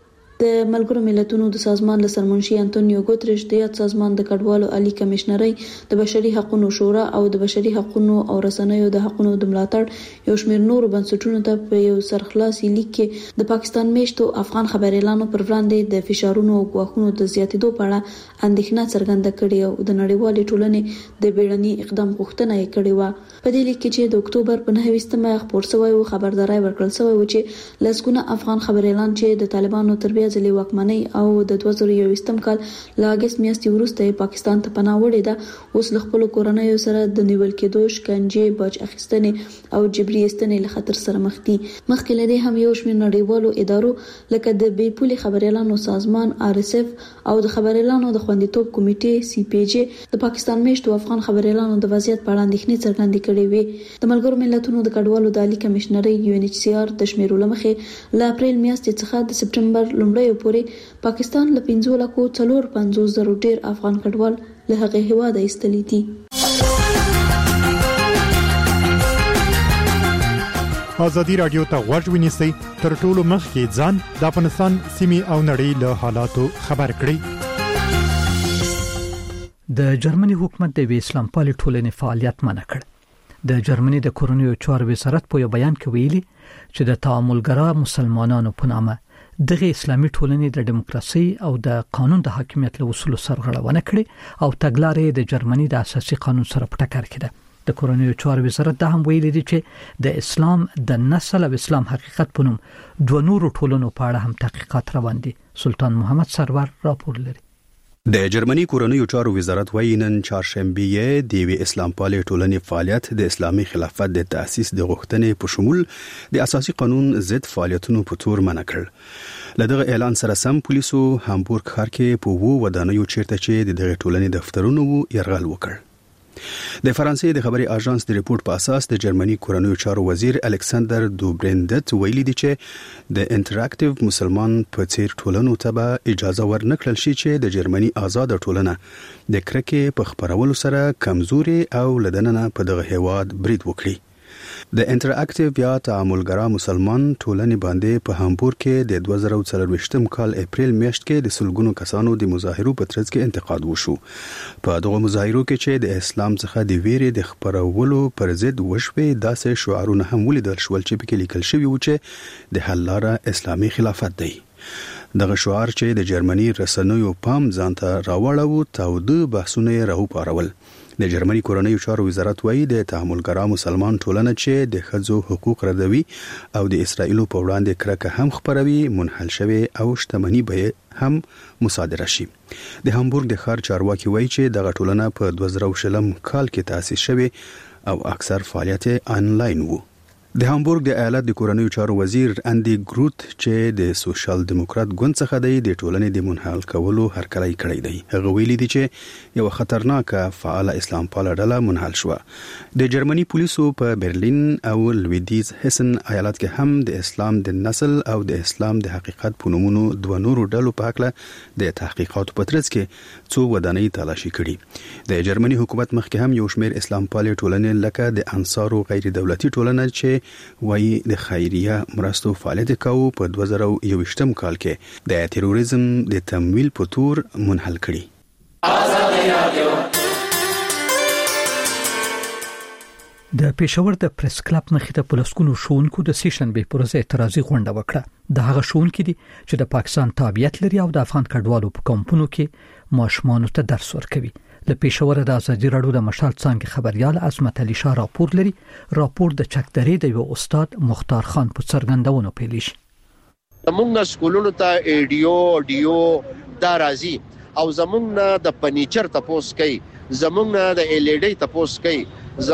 د ملګرو ملتونو د سازمان له سرمنشي انټونیو ګوتریش د یاد سازمان د کډوالو عالی کمشنري د بشري حقوقو شورا او د بشري حقوقو او رسنیو د حقوقو د ملاتړ یو شمېر نور بنسټونو ته په یو سرخلاصي لیک کې د پاکستان میشتو افغان خبريالانو پر وړاندې د فشارونو او غواخونو د زیاتېدو په اړه اندېښنه څرګنده کړې او د نړیوالې ټولنې د بیړني اقدام غوښتنه یې کړې و. په دې لیک کې چې د اکتوبر په نهه خبر شوی او خبرداري ورکړل شوی و چې لسګونه افغان خبريالان چې د طالبانو تربیه ځلې واکمنۍ او د دوه زره یوویشتم کال له اګست میاشتې وروسته پاکستان ته پناه وړې ده اوس له خپل کورنیو سره د نیول کېدو شکنجې باج اخیستنې او جبري ایستنې له خطر سره مخ دي. مخکې له دې هم یو شمېر نړیوالو ادارو لکه د بې پولي خبريالانو سازمان آر اس اف او د خبريالانو د خوندیتوب کمیټې سی پی جی د پاکستان میشتو افغان خبريالانو د وضعیت په اړه اندېښنې څرګندې کړې وې. د ملګرو ملتونو د کډوالو د عالی کمشنري یو ان ایچ سی آر د شمیرو لمخې له اپریل میاشتې څخه د سپټمبر لومړۍ پورې پاکستان له پنځه لکو څلور پنځوس زره ډیر افغان کډوال له هغه هیواده ایستلي دي.
ازادي رادیو ته غوږ ونیسئ تر ټولو مخکې ځان د افغانستان سیمې او نړۍ له حالاتو خبر کړئ.
د جرمني حکومت د اسلام پالي ټولنې فعالیت منع کړ. د جرمني د کورونیو چارو وزارت په یو بیان کې ویلي چې د تعاملګرا مسلمانانو په نامه دغه اسلامي ټولنې د دیموکراسي او د قانون د حاکمیت له اصولو سرغړونه کړې او تګلارې د جرمني د اساسي قانون سره په ټکر کې ده. د کورونیو چارو وزارت دا هم ویلي دی چې د اسلام د نسل او اسلام حقیقت په نوم دوه نورو ټولنو په اړه هم تحقیقات روان دي. سلطان محمد سرور راپور لري.
د جرمني کورنیو چارو وزارت وايي نن چهارشنبه د وی اسلام پالي ټولنې فعالیت د اسلامي خلافت د تأسیس د غوښتنې په شمول د اساسي قانون ضد فعالیتونو په تور منع کړ. لدغه اعلان سره سم پولیسو هامبورګ ښار کې په وو ودانیو چیرته چې د دغه ټولنې دفترونو یرغل وکړ. د فرانسې د خبري اژانس د ریپورت په اساس د جرمني کورنیو چارو وزیر الکساندر دوبرندت ویلي دی چې د انټراکټیو مسلمان په څیر ټولنو ته به اجازه ورنکړل شي چې د جرمني آزاد ټولنه د کرکې په خبرولو سره کمزوري او لدننه په دغه هیواد برید وکړي. د انټراکټیو یا تعاملګرا مسلمان ټولنې باندې په هامبورګ کې د دوه زره څلرويشتم کال اپریل میاشت کې د سلګونو کسانو د مظاهرو په ترڅ کې انتقاد وشو. په دغه مظاهرو کې چې د اسلام څخه د ویرې د خبرولو پر ضد وشوي داسې شعارونه هم ولیدل شول چې په کې لیکل شوی و چې د حل لاره اسلامي خلافت دی. دغه شعار چې د جرمني رسنیو پام ځانته راوړاوه تاوده بحثونه راوپارول. د جرمني کورنیو چارو وزارت وایي د تعاملګرا مسلمان ټولنه چې د ښځو حقوق ردوي او د اسرایلو په وړاندې کرکه هم خبروي منحل شوی او شتمنۍ به هم مصادره شي. د هامبورګ د ښار چارواکي وایي چې دغه ټولنه په دوه زره شلم کال کې تاسیس شوه او اکثر فعالیت آنلاین وو. د هامبورګ د ایالت د کورنیو چارو وزیر اندی ګروت چې د سوشل دیموکرات ګوند څخه دی د ټولنې د منحل کولو هرکلی کړی دی. هغه ویلي دی چې یو خطرناکه فعال اسلام پاله ډله منحل شو. د جرمني پولیسو په برلین او لویدیز هسن ایالت کې هم د اسلام د نسل او د اسلام د حقیقت په نومونو دوه نورو ډلو په اړه د تحقیقاتو په ترڅ کې څو ودانۍ تلاشي کړي. د جرمني حکومت مخکې هم یو شمېر اسلام پاله ټولنې لکه د انصارو غیر دولتي ټولنه چې وایي د خیریه مرستو فعالیت کوي په دوه زره یوویشتم کال کې د تروریزم د تمویل په تور منحل کړي.
د پېښور د پریس کلب مخې ته پولیسونو شونکو د سیشن به پروژه اعتراضي غونډه وکړه. د هغه شونکو دي چې د پاکستان تابعیت لري او د افغان کډوالو په کمپونو کې ماشومان ته درس ورکوي. له پېښور د ازادي راډیو د مشال څنګه خبريال عظمت علي شاه راپور لري. راپور د چکدرې د یو استاد مختار خان په څرګندونو پیل شي.
زمونږ سکولونو ته ایډیو اډیو دا راځي او زمونږ د فنیچر تپوس کوي، زمونږ د ایل ای ډي تپوس کوي،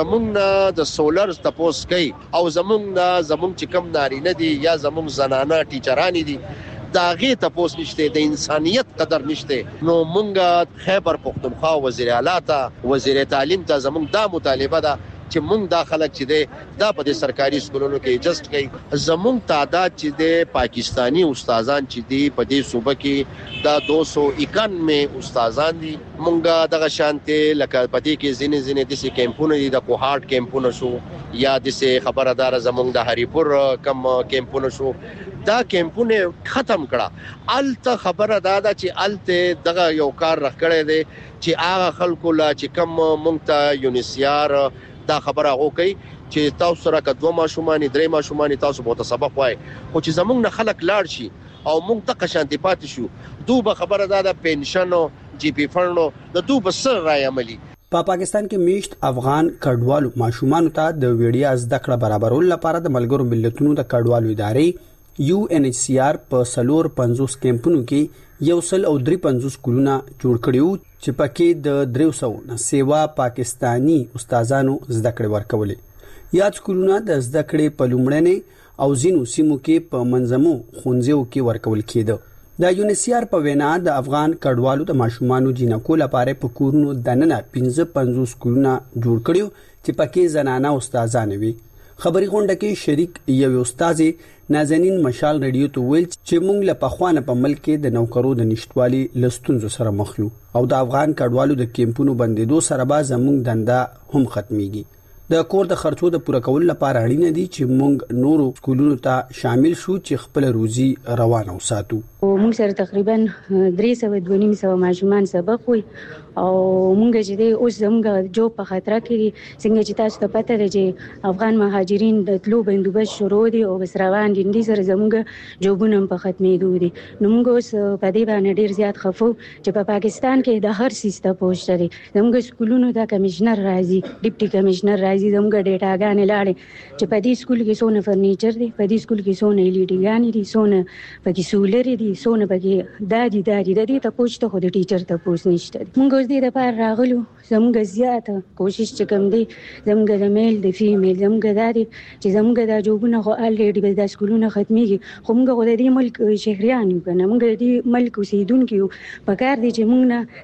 زمونږ د سولر تپوس کوي او زمونږ زمونږ چې کم نارینه دي یا زمونږ زنانه ټیچرانی دي داغه تپوس نشته، د انسانيت قدر نشته. نو مونږه خیبر پختونخوا وزیر اعلی ته وزیر تعلیم ته زمونږ دا مطالبه ده چې مونږ دا خلک چې دی دا په دې سرکاري سکولونو کې ایجست کوي. زمونږ تعداد چې دی پاکستانی استادان چې دی په دې صوبه کې دا دو سو اکانوے استادان دي. مونږه دغه شانته لکه پدې کې زینې زینې د سي کیمپونو دي، د کوهارت کیمپونو شو یا د سي خبردار زمونږ د هریپور کم کیمپونو شو. دا کیمپونه ختم کړه. الته خبره دادا چې الته دغه یو کار رخکړی دی چې هغه خلکو لا چې کم مونږ ته یونیسیار دا خبره وکړي چې تاسو سره کدو ماشومان درې ماشومان تاسو به سبق وای، خو چې زمونږ نه خلک لاړ شي او مونږ ته قشانتی پاتې شو دوه خبره دادا پنشن او جی پی فنډ د دوه سر راي عملی.
په پا پاکستان کې میشت افغان کډوالو ماشومان ته د ویډیا زده کړه برابرول لپاره د ملګرو ملتونو د کډوالو ادارې یو ان ایچ سی آر په سلور پنځوس کیمپونو کې یو سل او درې پنځوس کولونه جوړ کړیو چې پکې د درې سو نه سیوا پاکستانی استادانو زده کړې ورکولې. یاد کولونه د زده کړې په لومړنۍ او زینو سیمو کې په منظمو خونځو کې ورکول کېده. د یونیسیار په وینا د افغان کډوالو د ماشومانو جنکو لپاره په کورونو دننه پنځه پنځوس کولونه جوړ کړیو چې پکې زنانه استادان وي. خبري غونډه کې شریک یو استاد نازنین مشال رادیو ته ویل چې موږ له پخوانه په ملک کې د نوکرو د نشټوالي لستونزو سره مخ یو او د افغان کډوالو د کیمپونو بندیدو سره به زموږ دنده هم ختميږي. د کور د خرچو د پوره کولو لپاره اړینه دي چې موږ نورو سکولونو ته شامل شو چې خپل روزي روانه وساتو.
موږ سره تقریبا درې سوه دوه نیم سوه ماشومان سبق وي او موږ چې دی اوس زموږ جو په خطر کې څنګه چې تاسو ته پته ده چې افغان مهاجرین د تلو بندوبست شروع دي او بس روان دي دي سره زموږ جوبونه په ختمېدو دي. نو موږ اوس په دې باندې ډیر زیات خفو چې په پاکستان کې د هر سیسته پوښتنه دي. زموږ سکولونو د کمشنر راځي، ډیپټي کمشنر راځي، زموږ ډیټاګانې لاړې چې په دې سکول کې څونه فرنیچر دي، په دې سکول کې څونه ایل ای ډي ګانې دي، څونه پکې سولر دي، څونه پکې دادي دادي د دې ته پوښتنه خو د ټیچر ته پوښتنه نشته. موږ اوس دې لپاره راغلو، زموږ زیاته کوشش چې کوم دی زموږ د میل د فیمیل زموږ دادي چې زموږ د جوبونه خو الریډي به د سکولونو ختميږي، خو موږ د دې ملک شهريان یو کنه، موږ د دې ملک اوسیدونکو یو په کار دي چې موږ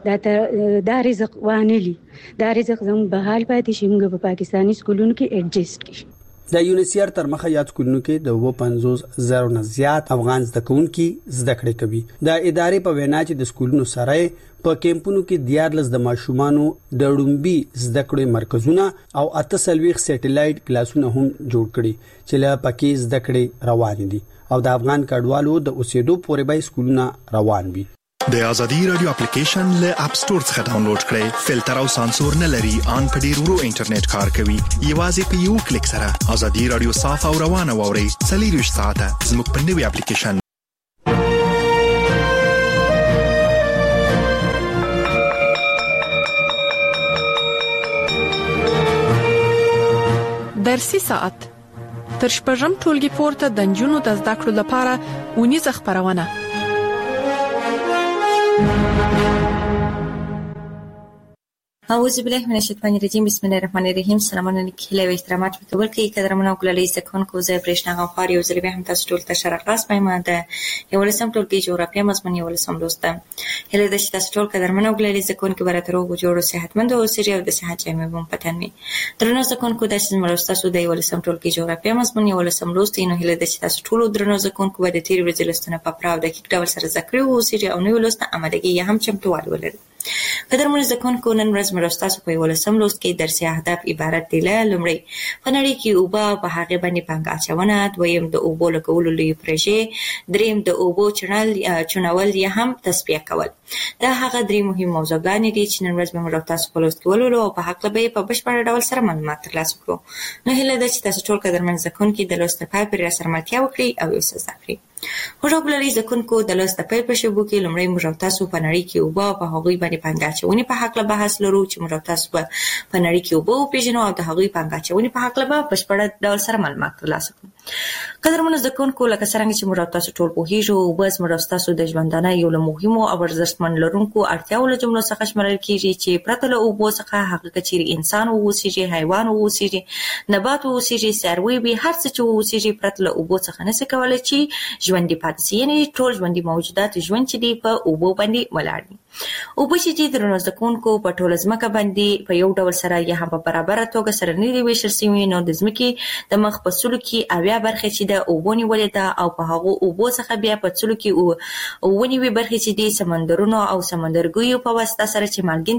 نه د د رزق وانلی دا رزق زموږ به حال پاتې شي، موږ په پاکستاني سکولونو کې ایڈجسټ کړو.
د یونیسیر تر مخه یاد سکولونو کې د و پنځوس زره نه زیات افغان زده کوونکي زده کړې کوي. د ادارې په وینا چې د سکولونو سره په کیمپونو کې دیارلس د ماشومانو د ډومبي زده کړې مرکزونه او اته سلويخ سټلایټ کلاسونه هم جوړ کړي چې له پکې زده کړې روان دي او د افغان کډوالو د اوسېدو پورې به سکولونه روان وي.
د ازادي رادیو اپلیکیشن له اپ سٹور څخه ډاونلوډ کړئ. فلټر او سانسور نه لري، ان په ډیر ورو انټرنیټ کار کوي. یوازې په یو کلیک سره ازادي رادیو صاف او روانه ووري. څلور ساعته زموږ په نوي اپلیکیشن.
درسي ساعت تر شپږم ټولګي پورته د نجونو د زده کړو لپاره ونیزه خبرونه.
اعوذ بالله من الشیطان الرجیم. بسم الله الرحمن الرحیم. سلامونه لیکل او احترامات په کول کې قدرمنو کولای زکون کو زه پرېښنا غوړ یو ځل به هم تاسو ټول ته شرقاس پېما ده یو لسم ټولګي جغرافیه مضمون یو لسم لوسته. هله د تاسو ټول قدرمنو کولای زکون کې براترو جوړو صحتمند او سری او د صحت جامې بم پتن می درنو زکون کو د سیمه تاسو د یو لسم ټولګي جغرافیه مضمون یو لسم لوسته. نو هله د تاسو ټول درنو زکون کو د تیر ورځې لستنه په پراو د کیک ډول سره ذکر او سری او نو لسته امدګي هم چمتووال ولري. قدرمن زکون کو نن ورځ مرستاسو په یو لسم لوست کې درسي اهداف عبارت دي له لمړی په نړۍ کې اوبه په هغه باندې پنګ اچونه، دویم د اوبو لګولو لوی پروژې، دریم د اوبو چنل چنول یا هم تصفیه کول. دا هغه درې مهم موضوعګانې دي چې نن ورځ به موږ تاسو په لوست کې ولولو او په حق به په بشپړ ډول سره معلومات ترلاسه کړو. نو هیله ده چې تاسو ټول قدرمن زکون کې د لوست په پای سره ملتیا وکړي او یو څه زده کړئ. هوژوبلري زکون کو د لوست په پای شبو کې لمړی موږ تاسو په نړۍ کې اوبه په هغوی باندې پنګاچونی په حق له بحث لرو چې موږ تاسو په نړۍ کې اوبه پیژنو او د هغوی پنګاچونی په حق له به بشپړ ډول سره معلومات ترلاسه کړو. قدرمن زکون کو لکه څنګه چې موږ تاسو ټول پوهیږو او بس موږ تاسو د ژوندانه یو له مهمو او ارزښتمن لرونکو اړتیاو له جملو څخه شمارل کیږي چې پرته له اوبو څخه هغه کچېري انسان او اوسېږي، حیوان او اوسېږي، نبات او اوسېږي، څاروي به هر څه چې اوسېږي پرته له اوبو څخه نشي کولای چې ژوندي پاتې شي. یعنی ټول ژوندي موجودات ژوند چې دی په اوبو باندې ولاړ دي. اوبه چې دي درنو زکونکو په ټوله ځمکه باندې په یو ډول سره یا هم په برابر توګه سره نه دی ویشل شوي. نو د ځمکې د مخ په سلو کې اویا برخې چې د اوبو نیولې ده او په هغو اوبو څخه بیا په سلو کې ونیوي برخې چې دي سمندرونو او سمندرګیو په واسطه سره چې مالګین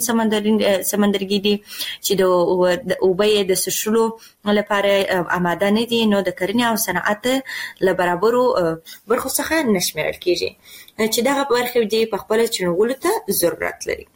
سمندرګي دي چې د اوبه یې د څښلو لپاره آماده نه دي. نو د کرنې او صنعت له برابرو برخو څخه نشمېرل کیږي چې دغه برخې دي په خپل چنولو ته ضرورت لري.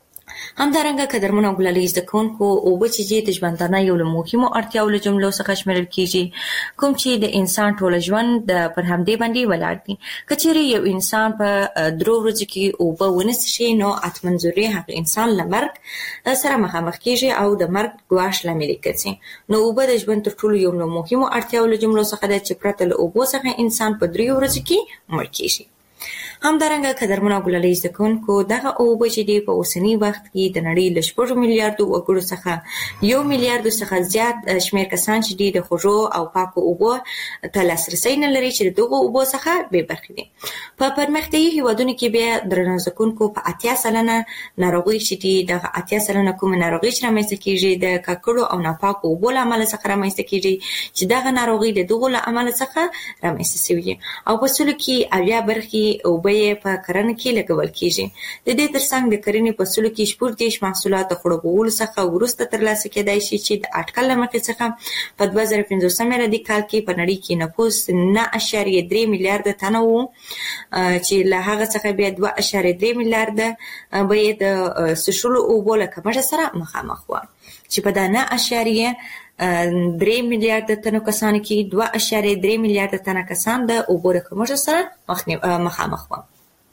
همدارنګه قدرمن او ګلالي زکونکو اوبه چې د ژوندانه یو له مهمو اړتیاو له جملو څخه شمېرل کیږي کوم چې د انسان ټول ژوند د پر همدې باندې ولاړ دي. کچېرې یو انسان په درو ورځو کې اوبه ونه څښي نو حتماً ضروري هغه انسان له مرګ سره مخامخ کیږي او د مرګ ګواښ لامل ګرځي. نو اوبه د ژوند تر ټولو یو له مهمو اړتیاو له جملو څخه ده چې پرته له اوبو څخه انسان په درې ورځو کې مړ کیږي. همدارنګه قدرمن او ګلالي زکونکو دغه اوبه چې دی په اوسنی وخت کې د نړۍ له شپږ میلیارډو وګړو څخه یو میلیارډ څخه زیات شمېر کسان چې دی د خوږو او پاکو اوبو ته لاسرسی نه لري چې دغه اوبو څخه بې برخې دي. په پرمختیایي هیوادونو کې بیا درنو زکونکو په اتیا سلنه ناروغي چې دی دغه اتیا سلنه کومه ناروغي چې رامنځته کیږي د ککړو او ناپاکو اوبو له امله څخه رامنځته کیږي چې دغه ناروغي د دغه له امله څخه رامنځته شوي او په سلو کې اویا برخې اوبه په کرنه کې لګول کیږي. د دې ترڅنګ د کرنې په سلو کې شپږ دیش محصولات د خړوبولو څخه وروسته ترلاسه کېدای شي چې د اټکل له مخې څخه په دوه زره پنځوسم میلادي کال کې په نړۍ کې نفوس نه اعشاریه درې میلیارډ تنه و چې له هغه څخه بیا دوه اعشاریه درې میلیارډ به یې د څښلو اوبو له کمښت سره مخامخ وه چې په دا نه اعشاریه درې میلیارډ تنو کسانو کې دوه اعشاریه درې میلیارډ تنه کسان د اوبو د کمښت سره مخامخ وه.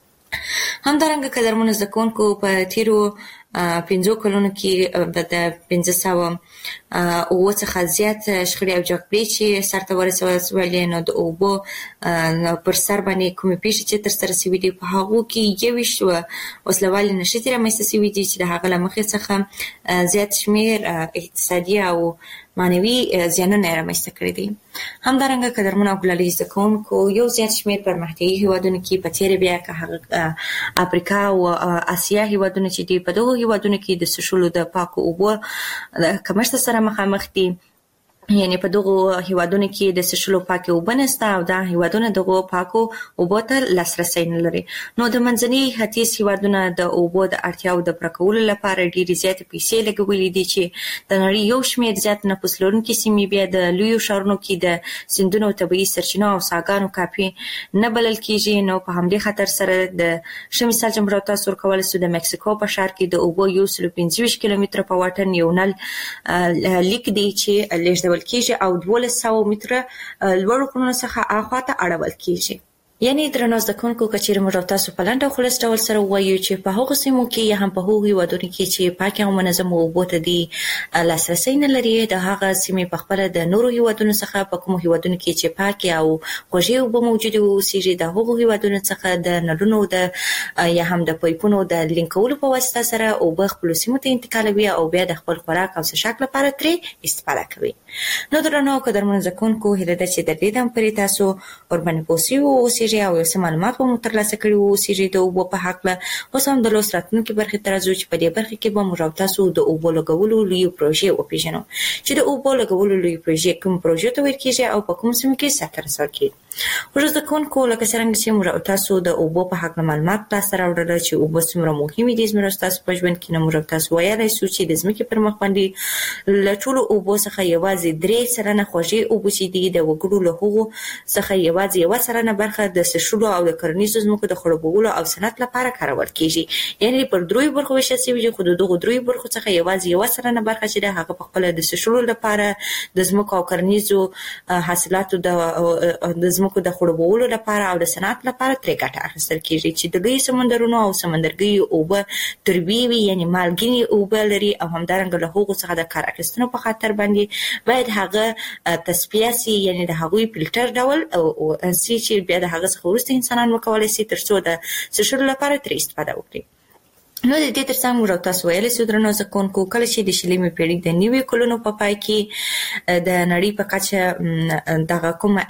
همدارنګه قدرمن زکونکو په تیرو پنځو کلونو کې د پنځه سوه اووه څخه زیات شخړې او جګړې چې سرته ورسولې. نو د اوبو پر سر باندې کومې پیښې چې ترسره شوي دي په هغو کې یوویشت وسلوالې نښتې رامنځته شوي دي چې د هغه له مخې څخه زیات شمېر اقتصادي او معنوي زیانونه یې رامنځته کړي دي. همدارنګه قدرمن او ګلالي زکونکو یو زیات شمېر پرمختیایي هیوادونو کې په تېره بیا که هغه افریقا او اسیا هیوادونه چې دي په دغو هیوادونو کې د څښلو د پاکو اوبو د کمښت سره مخامخ دي. یعنی په دغه هیوادونو کې د سشلو پاکي وبنسته او دا هیوادونه دغه پاکو اوبو ته لاسرسي نه لري. نو د منځني ختیځ هیوادونه د اوبو د اړتیاو د پوره کولو لپاره ډېرې زیاتې پیسې لګولې دي چې د نړۍ یو شمېر زیات نفوس لرونکي سیمې بیا د لویو ښارونو کې د سیندونو طبیعي سرچینو او ساګانو کافي نه بلل کېږي. نو په همدې خاطر سره د ښه مثال چې موږ تاسو ورکولی سو د مکسیکو په ښار کې د اوبو یو سل پنځه ویشت کیلومتره په واټن یو نل لیک دی چې لېږدول کېږي او دولس سوه متره لوړو غرونو څخه اخواته اړول کېږي. یعنی درنو زده کوونکو کچېرې موږ تاسو په لنډ او خلاص ډول سره وایو چې په هغو سیمو کې یا هم په هغو هیوادونو کې چې پاکې او منظمې اوبو ته د لاسرسی نه لري د هغه سیمې په خپله د نورو هیوادونو څخه په کومو هیوادونو کې چې پاکې او خوږې اوبه موجودې اوسېږي د هغو هیوادونو څخه د نلونو د یا هم د پایپونو د لینک کولو په واسطه سره اوبه خپلو سیمو ته انتقالوي او بیا د خپل خوراک او څښاک لپاره ترې استفاده کوي. نو درنو قدرمنو زده کوونکو هیله ده چې د دې دم پرې تاسو ورباندې پوه سوي واوسئ او یو څه معلومات به مو ترلاسه کړي واوسئ د اوبو په هکله. اوس هم د لوست راتلونکي برخې ته راځو چې په دې برخه کې به موږ او تاسو د اوبو لګولو لویې پروژې وپېژنو چې د اوبو لګولو لویې پروژې کوم پروژې ته ویل کېږي او په کوم سیمو کې سرته رسول کېږي. خو زده کوونکو لکه څرنګه چې موږ او تاسو د اوبو په هکله معلومات لاسته راوړل چې اوبه څومره مهمې دي زموږ ستاسو په ژوند کې، نو موږ او تاسو ویلی سو چې د ځمکې پر مخ باندې له ټولو اوبو څخه یوازې درې سلنه خوږې اوبه چې دي د وګړو له هغو څخه یوازې یوه سلنه برخه د څښلو او د کرنیزو ځمکو د خړوبولو او صنعت لپاره کارول کېږي. یعنې پر دریو برخو ویشل شوي دي، خو د دغو دریو برخو څخه یوازې یوه سلنه برخه چې ده هغه په خپله د څښلو لپاره د ځمکو او کرنیزو حاصلاتو د ځمکو د خړوبولو لپاره او د صنعت لپاره ترې ګټه اخیستل کېږي چې د لویو سمندرونو او سمندرګیو اوبه تربي وي، یعنې مالګینې اوبه لري او همدارنګه له هغو څخه د کار اخیستنو په خاطر باندې باید هغه تصفیه سي، یعنې د هغوی فلټر ډول سي چې بیا د هغه څخه وروسته انسانان وکولی سي تر څو د څښلو لپاره ترې استفاده وکړي. نو د دې ترڅنګ موږ او تاسو ویلی سو درنو زده کوونکو کله چې د شلمې پېړۍ د نوي کلونو په پای کې د نړۍ په کچه دغه کومه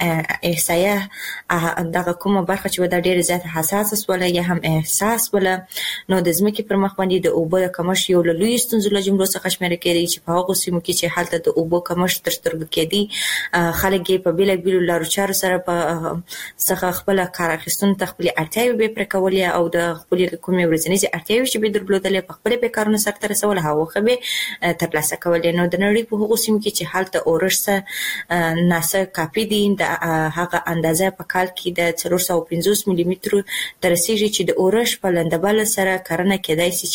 احصایه دغه کومه برخه چې وه دا ډېره زیاته حساسه سوله یا هم احساس بوله، نو د ځمکې پر مخ باندې د اوبو د کمښت یو له لویو ستونزو له جملو څخه شمېره کېدی چې په هغو سیمو کې چې هلته د اوبو کمښت تر سترګو کېدی خلک یې په بېلابېلو لارو چارو سره په څخه خپله کار اخیستنو ته خپلې اړتیاوې بې پوره کولې او د خپلې کومې ورځنیزې اړتیاوې به درلودلې په خپل به کارونه سرته رسول هغه خو به ترلاسه کولې. نو د نړۍ په هغو سیمو کې چې هلته اورښت څه ناسه کافي دي د هغه اندازه په کال کې د څلور سوه پنځوس ملي مترو ته رسېږي چې د اورښت په لنډه سره کرنه کېدای سي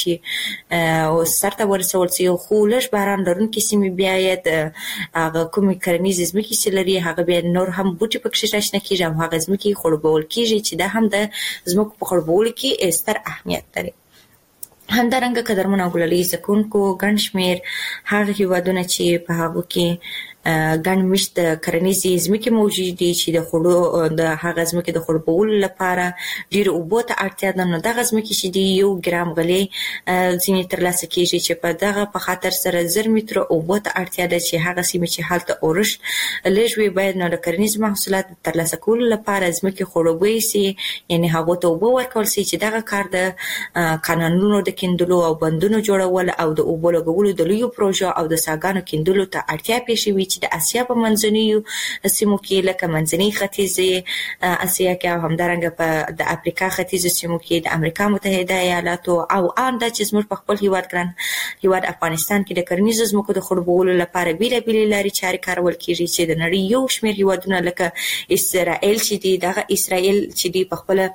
چې سرته ورسول سي، خو لږ باران لرونکي سیمې بیا یې د هغه کومې کرنیزې ځمکې چې لري هغه بیا نور هم بوټي پکښې راشنه کېږي او هغه ځمکې خړوبول کېږي چې دا هم د ځمکو په خړوبولو کې ستر اهمیت لري. همدارنګه قدرمنو او ګلالي زده کوونکو ګڼ شمېر هغه هیوادونه چې په هغو کې ګڼ مېشت د کرنیزې ځمکې موجود دي چې د خوړو د هغه ځمکې د خړوبولو لپاره ډېرو اوبو ته اړتیا ده، نو دغه ځمکې چې دي یو ګرام غلې ځینې ترلاسه کېږي چې په دغه په خاطر سره زر متره اوبو ته اړتیا ده چې هغه سیمې چې هلته اورښت لږ وي باید نو د کرنیزو محصولاتو ترلاسه کولو لپاره ځمکې خړوبې سي، یعنې هغو ته اوبه ورکول سي چې دغه کار د کانالونو د کیندلو او بندونو جوړول او د اوبو لګولو د لویو پروژو او د څاګانو کیندلو ته اړتیا پېښوي چې د اسیا په منځنیو سیمو کې لکه منځنۍ ختیځې اسیا کې او همدارنګه په د افریقا ختیځو سیمو کې د امریکا متحده ایالاتو او ان دا چې زموږ په خپل هیواد ګران هیواد افغانستان کې د کرنیزو ځمکو د خړوبولو لپاره بېلابېلې لارې چارې کارول کېږي چې د نړۍ یو شمېر هیوادونه لکه اسرائیل چې دي دغه اسرائیل چې دي په خپله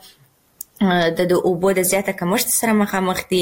د د اوبو د زیاته کمښت سره مخامخ دي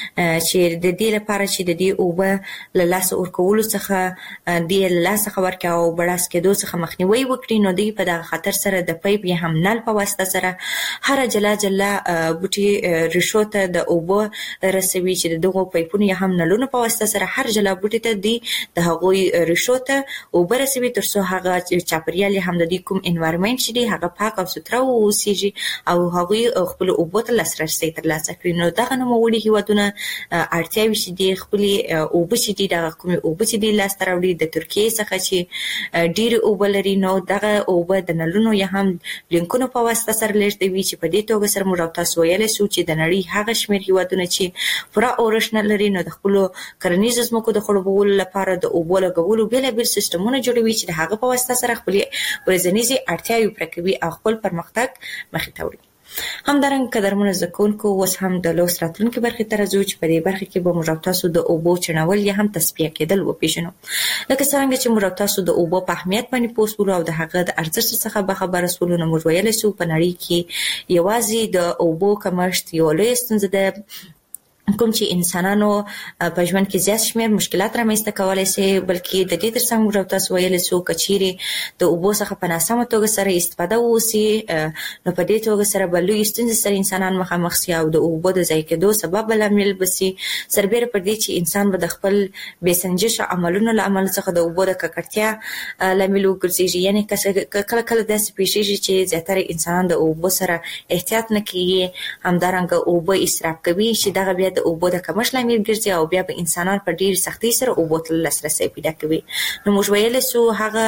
چې د دې لپاره چې د دې اوبه له لاسه ورکولو څخه دې له لاسه څخه ورکړي او بړاس کېدو څخه مخنیوی وکړي، نو دوی په دغه خطر سره د پیپ یا هم نل په واسطه سره هره جلا جلا بوټي ریښو ته د اوبو رسوي چې د دغو پیپونو یا هم نلونو په واسطه سره هر جلا بوټي ته دوی د هغوی ریښو ته اوبه رسوي تر څو هغه چاپېریال یا هم د دوی کوم انوایرمنټ چې دی هغه پاک او سوتره واوسېږي او هغوی خپل ټول اوبو ته لاسرسي ترلاسه کړي. نو دغه نوموړي هیوادونه اړتیاوي چې دي خپل اوبه چې دي دغه کومې اوبه چې دي لاس ته راوړي د ترکیې څخه چې ډېر اوبه لري، نو دغه اوبه د نلونو یا هم لینکونو په واسطه سره لیږدوي چې په دې توګه سره موږ او تاسو ویلی سو چې د نړۍ هغه شمېر هیوادونه چې پوره اورښت نه لري نو د خپلو کرنیزو ځمکو د خړوبولو لپاره د اوبو لګولو بېلابېل سیسټمونه جوړوي چې د هغه په واسطه سره خپلې ورځنیزې اړتیاوې پوره کوي او خپل پرمختګ مخې ته وړي. همدارنګه قدرمنو زده کوونکو اوس هم د لوست راتلونکې برخې ته راځو چې په دې برخه کې به موږ او تاسو د اوبو چڼول یا هم تصفیه کېدل وپېژنو. لکه څرنګه چې موږ او تاسو د اوبو په اهمیت باندې پوه شولو او د هغه د ارزښت څخه به خبره شولو، نو موږ ویلی سو په نړۍ کې یوازې د اوبو کمښت یوه لویه ستونزه ده کوم چې انسانانو په ژوند کې زیات شمېر مشکلات رامنځته کولی شي، بلکې د دې ترڅنګ موږ او تاسو ویلی سو که چیرې د اوبو څخه په ناسمه توګه سره استفاده ووسي نو په دې توګه سره به لویې ستونزې سره انسانان مخامخ سي او د اوبو د ضایع کېدو سبب به لامل به سي، سربیره پر دې چې انسان به د خپل بېسنجشه عملونو له امله څخه د اوبو د ککړتیا لامل وګرځېږي. یعنې کله کله داسې پېښېږي چې زیاتره انسانان د اوبو سره احتیاط نه کوي، همدارنګه اوبه اسراف کوي چې دغه بیا د اوبو د کمښت لامل ګرځي او بیا به انسانان په ډېرې سختۍ سره اوبو ته لاسرسی پیدا کوي. نو موږ ویلی سو هغه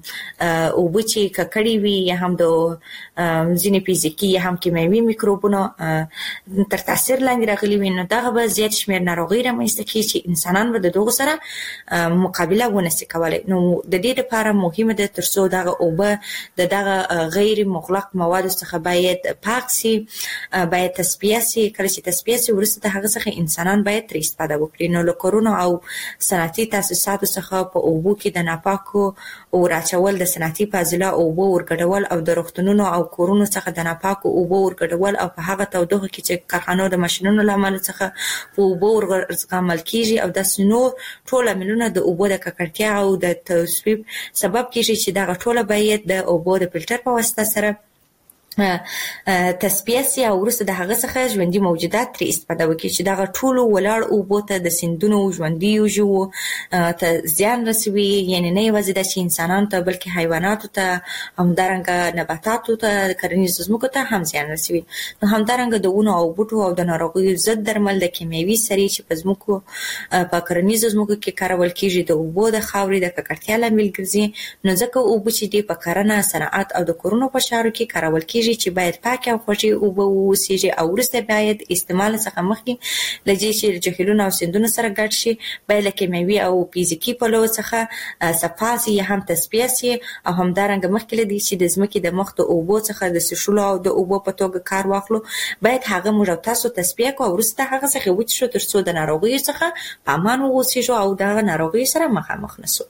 اوبه چې ککړې وي یا هم د ځینې فزیکي یا هم کیمیاوي میکروبونو تر تاثیر لاندې راغلي وي نو دغه به زیات شمېر ناروغۍ رامنځته کړي چې انسانان به د دغو سره مقابله ونه سي کولی. نو د دې لپاره مهمه ده تر څو دغه اوبه د دغه غیر مغلق موادو څخه باید پاک سي، باید تصفیه سي. کله چې تصفیه سي وروسته د هغه څخه انسانان باید ترې استفاده وکړي. نو له کورونو او صنعتي تاسیساتو څخه په اوبو کې د ناپاکو اور اچول، د صنعتي فاضله اوبو ورګډول او د روغتونونو او کورونو څخه د ناپاکو اوبو ورګډول او په هغه تودوخه کې چې کارخانو د ماشینونو له امله څخه په اوبو ورزغمل کېږي او داسې نور ټول عاملونه د اوبو د ککړتیا او د تصویب سبب کېږي چې دغه ټوله باید د اوبو د فلټر په واسطه سره تصفیه سي او وروسته د هغه څخه ژوندي موجودات ترې استفاده وکړي چې دغه ټولو ولاړ اوبو ته د سیندونو ژوندیو ژوو ته زیان رسوي. یعنې نه یوازې دا چې انسانانو ته بلکې حیواناتو ته، همدارنګه نباتاتو ته، کرنیزو ځمکو ته هم زیان رسوي. نو همدارنګه د ونو او بوټو او د ناروغیو ضد درمل د کیمیاوي سرې چې په ځمکو په کرنیزو ځمکو کې کارول کېږي د اوبو د خاورې د ککړتیا لامل ګرځي. نو ځکه اوبه چې دي په کرنه، صنعت او د کورونو په چارو کې کارول کېږي چې باید پاکې او خوږې اوبه واوسېږي او وروسته باید استعمال څخه مخکې له دې چې جهیلونو او سیندونو سره ګډ شي باید له کیمیاوي او فزیکي پلوه څخه صفا سي یا هم تصفیه سي او همدارنګه مخکې له دې چې د ځمکې د مخ د اوبو څخه د څښلو او د اوبو په توګه کار واخلو باید هغه موږ او تاسو تصفیه کړو او وروسته هغه څخه وڅښو تر څو د ناروغیو څخه په امان واوسېږو او دغه ناروغیو سره مخامخ نه سو.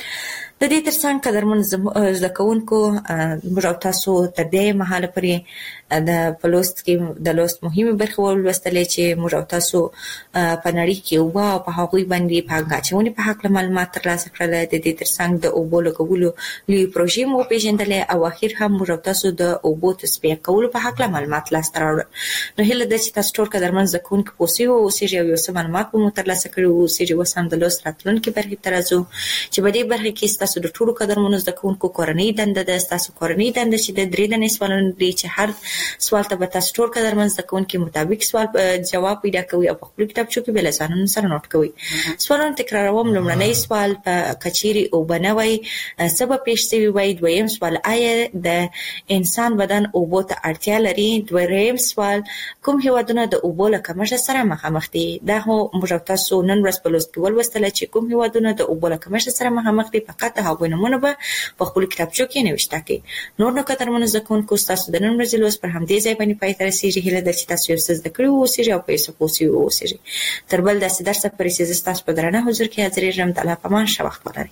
د دې ترڅنګ قدرمن زده کوونکو موږ او تاسو تر دې مهاله پورې د په لوست کې د لوست مهمې برخې ولوستلې چې موږ او تاسو په نړۍ کې اوبه او په هغوی باندې پانګه اچونې په هکله معلومات ترلاسه کړل. د دې ترڅنګ د اوبو لګولو لویې پروژې مو وپېژندلې او اخر هم موږ او تاسو د اوبو تصفیه کولو په هکله معلومات لاسته راوړل. نو هیله ده چې تاسو ټول قدرمن زده کوونکي پوه سوي واوسېږئ او یو څه معلومات به مو ترلاسه کړي واوسېږئ. اوس هم د لوست راتلونکې برخې ته راځو چې په دې برخه کې ستاسو د ټولو قدرمنو زده کوونکو کورنۍ دنده ده. ستاسو کورنۍ دنده چې د درې دانې سوالونه دي چې هر سوال ته به تاسو ټول قدرمن زده کوونکي مطابق سوال جواب پیدا کوئ او په خپلو کتابچو کې به له ځانونو سره نوټ کوئ. سوالونه تکراروم. لومړنی سوال په کچېرې اوبه نه وای څه به پېښ سوي وای. دویم سوال آیا د انسان بدن اوبو ته اړتیا لري. دریم سوال کوم هېوادونه د اوبو له کمښت سره مخامخ دي. دا خو موږ او تاسو نن ورځ په لوست کې ولوستله چې کوم هېوادونه د اوبو له کمښت سره مخامخ دي. فقط د هغوی نومونه به په خپلو کتابچو کې نوشته کړئ. نور نو قدرمنو زده کوونکو ستاسو د نن ورځې لوست پر همدې ځای باندې پای ته رسېږي. هیله ده چې تاسو یو څه زده کړي واوسېږئ او په یو څه پوه سوي واوسېږئ. تر بل داسې درسه پورې چې زه ستاسو په درانه حضور کې حاضرېږم. د الله په امان ښه وخت ولرئ.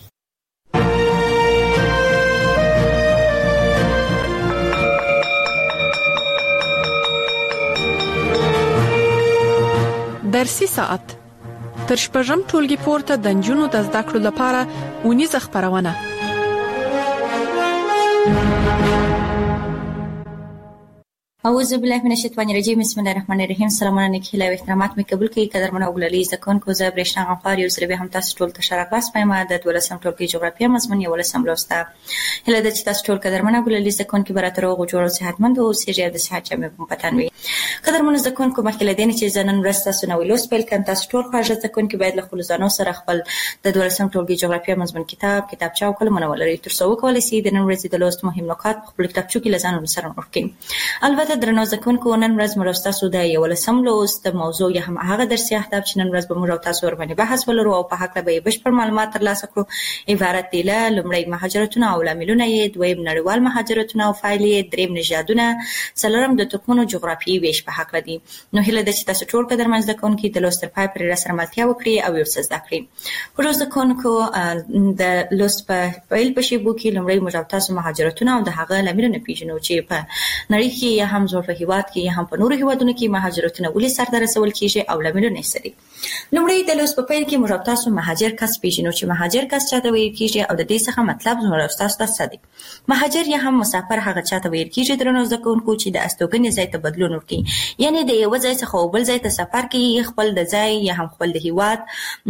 درسي ساعت تر شپږم ټولګي پورته د نجونو د زده کړو لپاره اونیزه خپرونه.
اعوذ بالله من الشیطان الرجیم. بسم الله الرحمن الرحیم. سلامونه نیکی له احترامات مې قبول کړئ. قدرمنو او ګلالي زده کوونکو، زه برېښنا غفار یو ځل بیا هم تاسو ټول ته ښه راغلاست وایم. د دولسم ټولګي جغرافیه مضمون یولسم لوسته. هیله ده چې تاسو ټول قدرمنو او ګلالي زده کوونکي به راته روغ او جوړ او صحتمند واوسېږئ او د صحت جامې په تن وي. قدرمن زده کوونکو مخکې له دې چې زنن ورځ تاسو نو لوست پیل کړئ تاسو ټول خواږه زده کوونکي باید له خپل ځانو سره خپل د دولسم ټولګي جغرافیه مضمون کتاب کتابچه او قلمونه ولرئ تر څو وکولای شئ د نن ورځې د لوست مهم نکات په خپل کتابچو کې له ځانونو سره نوٹ کړئ. البته درنو زده کوونکو نن ورځ موږ تاسو د یولسم لوست موضوع یا هم هغه درسي اهداف چې نن ورځ به موږ تاسو ور باندې بحث ولرو او په حق به بشپړ معلومات ترلاسه کړو عبارت دی له لومړی مهاجرتونه او لاملونه یې، دویم نړیوال مهاجرتونه او فایل یې، دریم نژادونه، څلورم د ترکونو جغرافیایي ویش په حق لري. نو هیله ده چې تاسو ټول قدرمن زده کوونکي د لوست تر پای پورې راسره ملتیا وکړي او یو څه زده کړئ. په زده کوونکو د لوست په پیل په شیبو کې لومړی موږ تاسو مهاجرتونه او د هغه لاملونه پیژنو چې په نړۍ کې یا هم زموږ په هیواد کې یا هم په نورو هیوادونو کې مهاجرتونه ولې سرته رسول کیږي او لاملونه یې څه دي. لومړی د لوست په پیل کې موږ تاسو مهاجر کس پیژنو چې مهاجر کس چاته ویل کیږي او د دې څخه مطلب زموږ تاسو ته څه دی. مهاجر یا هم مسافر هغه چاته ویل کیږي درنو زده کوونکو چې د استوګنې ځای ته بدلون ورکړي، یعنی د یو ځای څخه بل ځای ته سفر کوي، خپل د ځای یا هم خپل د هیواد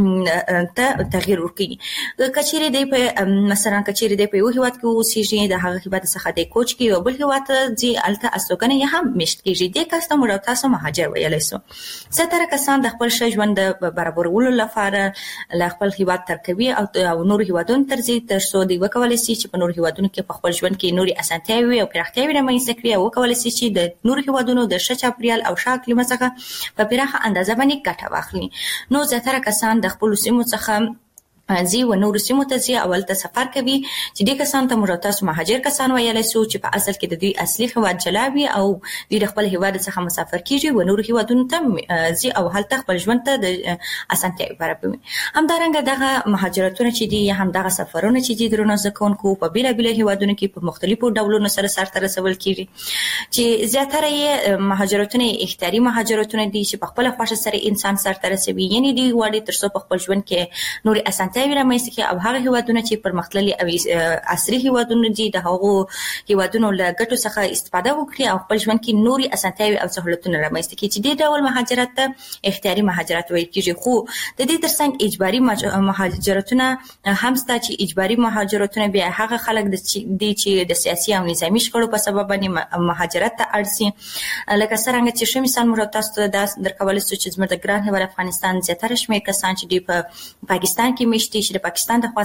ته تغییر ورکړي. کچېرې دی په مثلا کچېرې دی په یو هیواد کې اوسېږي د هغه هیواد څخه د کوچ کې یو بل هیواد ته ځي الته استوګنه یا هم مشت کیږي. د کس ته موږ تاسو مهاجر ویلای شو. ستاره کسان د خپل ژوند د برابرولو لپاره له خپل هیواد تر کوي او نور هیوادونو تر ځي تر څو دی وکولای شي چې په نور هیوادونو کې په خپل ژوند کې نوري اسانتیاوي او پراختیاوي رامنځته کړي او وکولای شي چې د نور هیوادونو د ښه چاپیریال او ښه اقلیم څخه په پراخه اندازه باندې ګټه واخلي. نو زیاتره کسان د خپل سیمو څخه ځي و نور سیمو ته ځي او ته سفر کوي چې د کسان ته موږ تاسو مهاجر کسان ویلای شو چې په اصل کې د دوی اصلي هیواد جلاوي او د خپل هیواد څخه مسافر کیږي و نور هیوادونو ته ځي او هلته خپل ژوند ته د اسانتیاوي برابروي. همدارنګه دغه مهاجرتونه چې دي یا هم دغه سفرونه چې دي درنو ځکونکو په بیلابیل هیوادونو کې په مختلفو ډولونو سره سرته رسول کیږي چې زیاتره یې مهاجرتونه اختیاري مهاجرتونه دي چې په خپل خوښه سره انسان سرته رسوي، یعنی دی وړي تر څو په خپل ژوند کې نور اسانتیاوي رامنځته کړي او هغه هیوادونه چې پرمختللي او عصري هیوادونه دي د هغو هیوادونو له ګټو څخه استفاده وکړي او خپل ژوند کې نوري اسانتیاوي او سہولتونه رامنځته کړي چې د ډول مهاجرت ته اختیاري مهاجرت ویل کیږي. خو د دې ترڅنګ اجباري مهاجرتونه هم شته چې اجباري مهاجرتونه بیا هغه خلک دي چې د سیاسي او نظامی شخړو په سبب باندې مهاجرت ته اړ شي. لکه څنګه چې شمه مثال موږ تاسو ته درکول چې زموږ د ګران هیواد افغانستان زیاتره شمېر کسان چې دی په پاکستان کې مشتي چې د پاکستان د خوا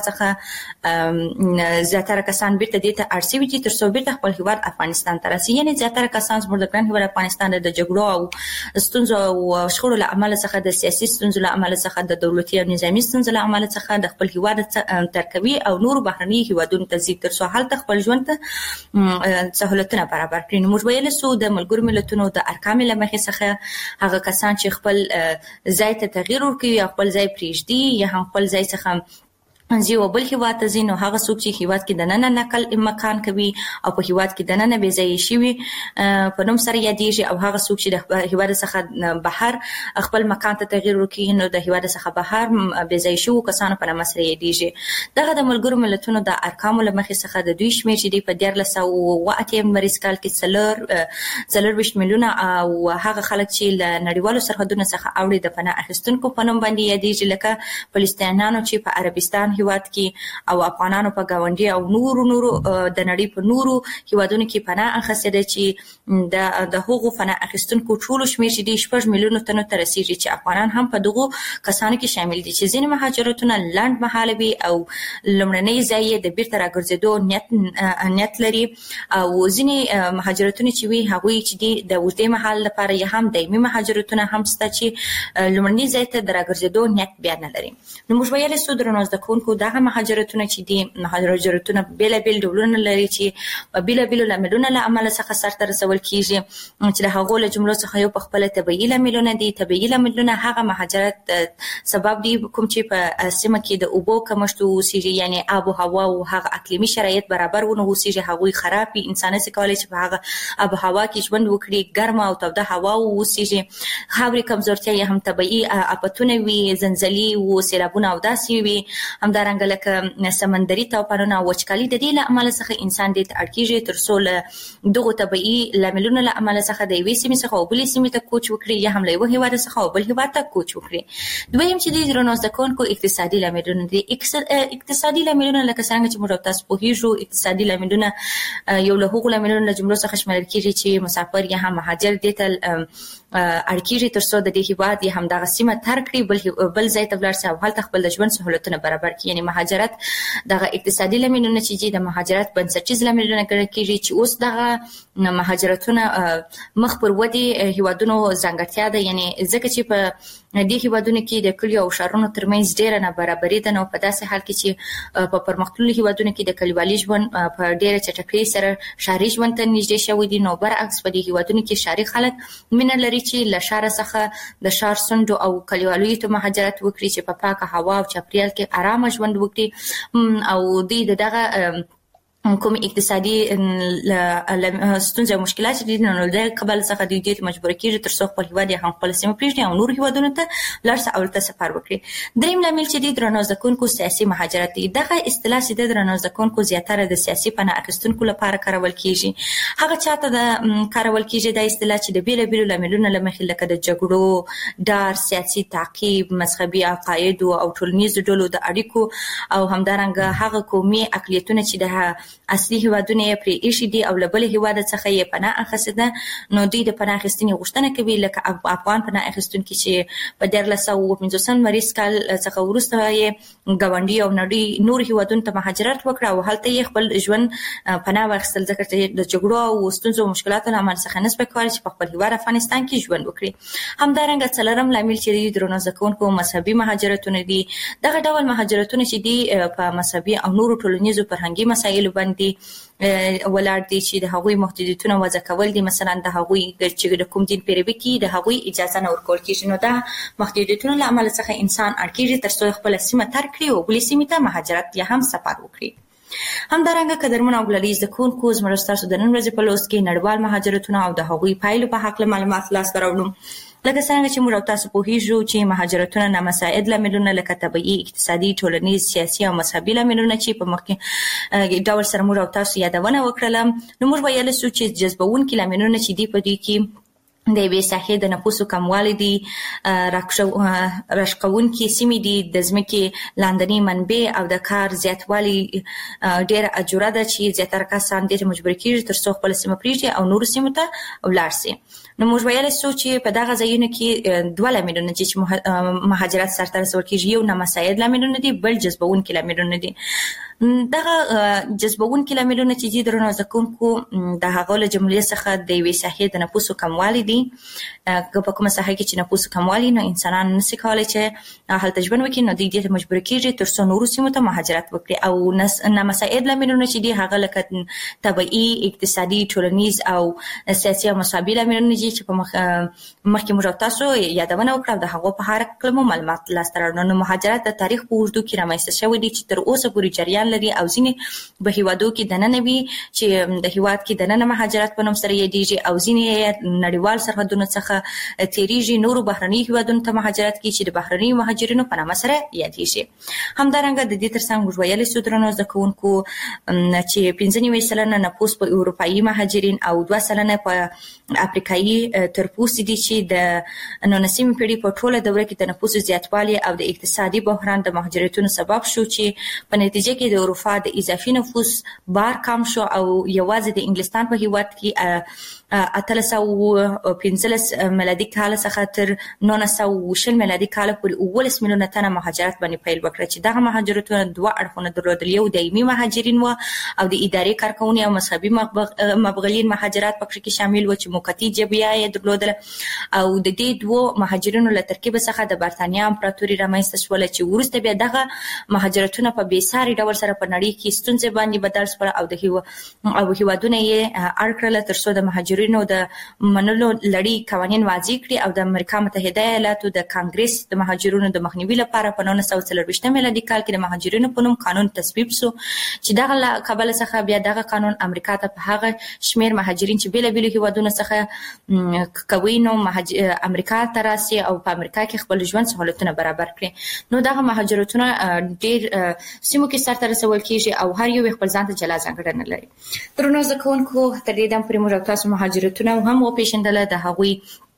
څخه زیاتره کسان بیرته دې ته اړ شوي دي تر څو بیرته خپل هیواد افغانستان ته راسي، یعنی زیاتره کسان زموږ د ګران هیواد افغانستان د جګړو او ستونزو او شخړو له امله څخه د سیاسي ستونزو له امله څخه د دولتي او نظامي ستونزو له امله څخه د خپل هیواد ترکوي او نور بهرني هیوادونو ته ځي تر څو هلته خپل ژوند ته سہولتونه برابر کړي. نو موږ ویل سو د ملګرو ملتونو د ارقام له مخې څخه هغه کسان چې خپل ځای ته تغییر ورکوي او خپل ځای پریږدي یا هم خپل ځای څخه ځي او بل هیواد ته ځي، نو هغه څوک چې هیواد کې د نن نقل مکان کوي او په هیواد کې د نن بې ځای شوي په نوم سره یادېږي او هغه څوک چې د هیواد څخه بهر خپل مکان ته تغییر ورکوي نو د هیواد څخه بهر بې ځای شوو کسانو په نوم سره یادېږي. دغه د ملګرو ملتونو د ارقامو له مخې څخه د دوی شمېر چې دی په دیارلس سوه اوه اتیا لمریز کال کې څلور څلورویشت میلیونه او هغه خلک چې له نړیوالو سرحدونو څخه اوړي د پناه اخیستونکو په نوم باندې یادېږي، لکه فلسطینیانو چې په عربستان هیواد کې او افغانانو په گاونډي او نورو نورو د نړۍ په نورو هیوادونو کې پناه اخیستل چې د د هغو پناه اخیستونکو ټول شمېر چې د شپږ میلیونو تنو ته رسیدي چې افغانان هم په دغه کسانو کې شامل دي چې ځینې مهاجرتونه لنډ مهاله وي او لومړنۍ ځای د بیرته راګرځېدو نیت نیت لري او ځینې مهاجرتونه چې وي هغوی چې دي د اوږدې مهال لپاره یا هم دایمي مهاجرتونه هم شته چې لومړنۍ ځای ته د راګرځېدو نیت بیا نه لري. نو موږ ویلای سو درنو زده کوونکو دغه مهاجرتونه چې دي مهاجرتونه بیلابیل ډولونه لري چې په بیلابیلو لاملونو له امله څخه سرته رسول کیږي چې د هغو له جملو څخه یو په خپله طبیعي لاملونه دي. طبیعي لاملونه هغه مهاجرت سبب دي کوم چې په سیمه کې د اوبو کمښت اوسېږي، یعنی آب و هوا او هغه اقلیمي شرایط برابر ونه اوسېږي، هغوی خراب وي، انسان نشي کولی چې په هغه آب و هوا کې ژوند وکړي، ګرمه او توده هوا اوسېږي، خاورې کمزورتیا یا هم طبیعي آفتونه وي، زلزلې او سیلابونه او داسې وي. همدا همدارنګه لکه سمندري طوفانونه او وچکالي د دې له امله څخه انسان دې ته اړ کیږي تر څو له دغه طبيعي لاملونو له امله څخه د یوې سیمې څخه بلې سیمې ته کوچ وکړي یا هم له یو هیواد څخه بل هیواد ته کوچ وکړي. دویم چې د درنو ځکونکو اقتصادي لاملونه دي. اقتصادي لاملونه لکه څنګه چې موږ تاسو په هیڅ اقتصادي لاملونه یو له هغو لاملونو له جملو څخه شمېرل کیږي چې مسافر یا هم مهاجر دي ته اړکیږي تر څو د دې هیواد یا هم دغه سیمه تر کړي بل بل ځای ته ولاړ شي او هلته خپل د ژوند سہولتونه برابر کړي. یعنی مهاجرت دغه اقتصادي لاملونه چې د مهاجرت بنسټیز لاملونه ګڼل کیږي چې اوس دغه مهاجرتونه مخ پر ودی هیوادونو ځانګړتیا ده. یعنی ځکه چې په دې هیوادونو کې د کلیو او شهرونو ترمنځ ډېره نابرابري ده، نو په داسې حال کې چې په پرمختللو هیوادونو کې د کلیوالي ژوند په ډېره چټکۍ سره شهري ژوند ته نږدې شوی دي، نو برعکس په دې هیوادونو کې شهري خلک مینه لري چې له ښاره څخه د ښار سندو او کلیوالو ته مهاجرت وکړي چې په پاکه هوا او چاپیریال کې آرامه ژوند وکړي او دوی دغه کوم اقتصادي ستونزې او مشکلات دي نو د قبل څخه د دې مجبور کیږي تر څو خپل هیواد هم خپل سیمه پریږدي او نور هیوادونو ته لاړ شي او ته سفر وکړي. دریم لامل چې د درنو ځکونکو سیاسي مهاجرت دی. دغه اصطلاح چې د درنو ځکونکو زیاتره د سیاسي پناه اخیستونکو لپاره کارول کیږي. هغه چاته د کارول کیږي د اصطلاح چې د بیل بیل لاملونو لمخې لکه د جګړو، ډار، سیاسي تعقیب، مذهبي عقاید او ټولنیز ډلو د اړیکو او همدارنګه هغه قومي اقلیتونه چې د اصلي هیوادونه یې پرې ایښي دي او له بل هیواد څخه یې پناه اخیسته، نو دوی د پناه اخیستنې غوښتنه کوي. لکه افغان پناه اخیستونکي چې په دیارلس سوه اوه پنځوسم مریض کال څخه وروسته یې ګاونډي او نړۍ نور هیوادونو ته مهاجرت وکړ او هلته یې خپل ژوند پناه واخیستل، ځکه چې د جګړو او ستونزو او مشکلاتو له امله څخه نسبت کوي چې په خپل هیواد افغانستان کې ژوند وکړي. همدارنګه څلورم لامل چې د درنو ځکونکو مذهبي مهاجرتونه دي. دغه ډول مهاجرتونه چې دي په مذهبي او نورو ټولنیزو فرهنګي مسایلو باندې ولاړ دي چې د هغوی محدودیتونه وضع کول دي. مثلا د هغوی چې د کوم دین پیروي کوي د هغوی اجازه نه ورکول کیږي، نو دا محدودیتونه له امله څخه انسان اړ کیږي تر څو خپل سیمه ترک کړي او بلې سیمې ته مهاجرت یا هم سفر وکړي. همدارنګه قدرمن او ګلالي زکونکو زموږ ستاسو د نن ورځې په لوست کې نړیوال مهاجرتونه او د هغوی پایلو په حق معلومات لاس راوړو. لکه څنګه چې موږ تاسو په هیڅ چې مهاجرتونه نامساعد لاملونه لکه طبيعي، اقتصادي، ټولنیز، سیاسي او مذهبي لاملونه چې په مخکې ډول سره موږ تاسو یادونه وکړه، نو موږ ویل سو چې جذبونکي لاملونه چې دی په دې کې د یوې ساحې د نفوسو کموالی دي، راشقونکي سیمې دي، د ځمکې لاندنۍ منبع او د کار زیاتوالی ډېره اجوره ده چې زیاتره کسان دې ته مجبور کیږي تر څو خپل سیمه پریږدي او نورو سیمو ته ولاړ شي. نو موږ ویل سو چې په دغه ځایونو کې دوه لاملونه چې مهاجرت سرته رسول کیږي، یو نامساعد لاملونه دي، بل جذبونکي لاملونه دي. دغه جذبونکي لاملونه چې دي درنو ځکونکو د هغو له جملې څخه د یوې ساحې د نفوسو کموالی دي. که په کومه ساحه کې چې نفوسو کموالی، نو انسانان نشي کولی چې هلته ژوند وکړي، نو دوی دې ته مجبور کیږي تر څو نورو سیمو ته مهاجرت وکړي. او نامساعد لاملونه چې دي هغه لکه طبيعي، اقتصادي، ټولنیز او سیاسي او مذهبي لاملونه دي چې په مخ مخکې موږ تاسو یادونه وکړه د هغو په اړه کلمو معلومات لاسته راوړو. نو مهاجرت د تاریخ په اوږدو کې رامنځته شوی دی چې تر اوسه پورې جریان لري او ځینې په هیوادو کې دننه وي چې د هیواد کې دننه مهاجرت په نوم سره یادېږي او ځینې نړیوال سرحدونو څخه تیریږي نورو بهرني هیوادونو ته مهاجرت کوي چې د بهرني مهاجرینو په نامه سره یادېږي. همدارنګه د دې ترڅنګ موږ ویلې سو درنو زده کوونکو چې پنځه نوي سلنه نفوس په اروپایي مهاجرین او دوه سلنه په افریقایي ترپوس دي چې د نولسمې پیړۍ په ټوله دوره کې د نفوسو زیاتوالی او د اقتصادي بحران د مهاجرتونو سبب شو چې په نتیجه کې د اروپا د اضافي نفوس بار کم شو او یوازې د انګلستان په هیواد کې اتلس او پنځلس میلادي کال څخه تر نولس سوه شل میلادي کال پورې اوولس میلیونه تنه مهاجرت باندې پیل وکړ چې دغه مهاجرتونه دوه اړخونه درلودل، یو دایمي مهاجرین و او د اداري کارکونې او مذهبي مبغلین مهاجرات پکې کې شامل و چې موقتي جبهه یې درلودل. او د دې دوه مهاجرینو له ترکیب څخه د برتانیا امپراتوري رامنځته شول چې وروسته بیا دغه مهاجرتونه په بیساري ډول سره په نړۍ کې ستونزې باندې بدل شول او د هیو او هیوادونه یې اړ کړل تر څو د مهاجرینو مهاجرینو د منلو لړۍ قوانين وضع کړي او د امریکا متحده ایالاتو د کانګرس د مهاجرینو د مخنیوي لپاره په نولس سوه څلرویشت میلادي کال کې د مهاجرینو په نوم قانون تصویب شو چې دغه قبل څخه بیا دغه قانون امریکا ته په هغه شمیر مهاجرین چې بیل بیل هیوادونو څخه کوي نو امریکا ته راسي او په امریکا کې خپل ژوند سہولتونه برابر کړي. نو دغه مهاجرتونه ډیر سیمو کې سره رسول کیږي او هر یو خپل ځان ته جلا ځانګړنه لري. درنو ځکهونکو تر دې دم پرې موږ تاسو مهاجرتونه هم وپېژندل د هغوی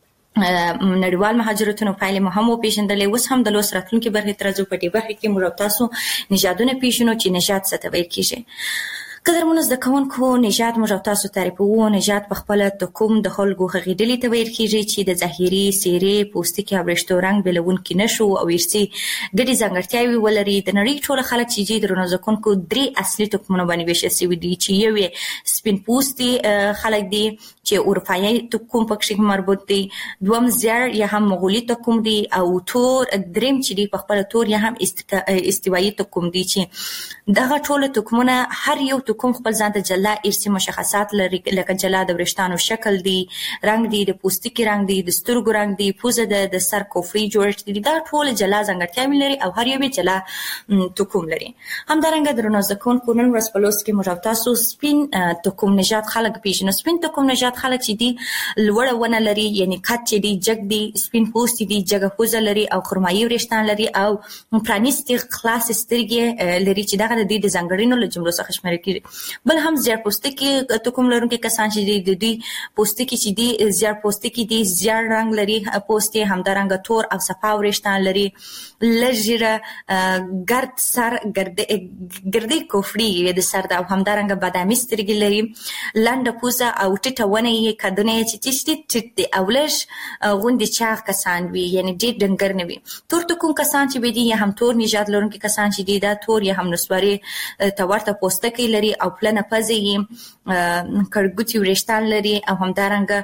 نړیوال مهاجرتونو پایلې مو هم وپېژندلې. اوس هم د لوست راتلونکي برخې تر څو په دې برخه کې موږ تاسو نژادونه پیژنو چې نژاد څه ته ویل کیږي. قدرمنو زده کوونکو نژاد موږ تاسو تعریفوو. نژاد په خپل د کوم د خلکو هغې ډلې ته ویل کیږي چې د ظاهري څیرې پوستکي او وریښتو رنګ بېلونکي نشو او ارثي ګډې ځانګړتیاوې ولري. د نړۍ ټول خلک چې درنو زده کوونکو درې اصلي توکمونه باندې ویشل شوي دي چې یو یې سپین پوستي خلک دي چې اروپایي توکم پکې مربوط دي، دوم زیړ یا هم مغولي توکم دي او تور دریم چې دی په خپل تور یا هم استوایي توکم دي چې دغه ټول توکمونه هر یو توکم خپل ځان ته جلا ارثي مشخصات لري لکه جلا د وریښتانو شکل دی، رنګ دی، د پوستکي رنګ دی، د سترګو رنګ دی، پوزه د د سر کوفري جوړښت دی. دا ټول جلا ځانګړتیاوې لري او هر یو جلا توکم لري. همدارنګه درنو زده کوونکو نن ورځ په لوست کې موږ تاسو سپین توکم نژاد خلک پیژنو. سپین توکم نژاد خلک چې دي لوړه ونه لري یعنی کټ چې دی جګ دی، سپین پوست دي، جګه پوزه لري او خرمایي وریښتان لري او پرانیستي خلاص سترګې لري چې دغه د دې د ځانګړنو له جملو څخه شمیرل کیږي. بل هم زیړ پوستکي توکم لرونکي کسان چې دي د دوی پوستکي چې دي زیړ پوستکي دي، زیړ رنګ لري پوست یې، همدارنګه تور او صفا وریښتان لري، لږ ژیړه ګرد سر ګردې کوفړي د سر ده او همدارنګه بادامي سترګې لري، لنډه پوزه او ټیټه ونه یې کدونه یې چې ټیټ ټیټ دي او لږ غوندې چاغ کسان وي یعنی ډېر ډنګر نه وي. تور توکم کسان چې دي یا هم تور نژاد لرونکي کسان چې دي دا تور یا هم نسواري ته ورته پوستکي لري او پلنه پزه یې، کړګوتي وریښتان لري او همدارنګه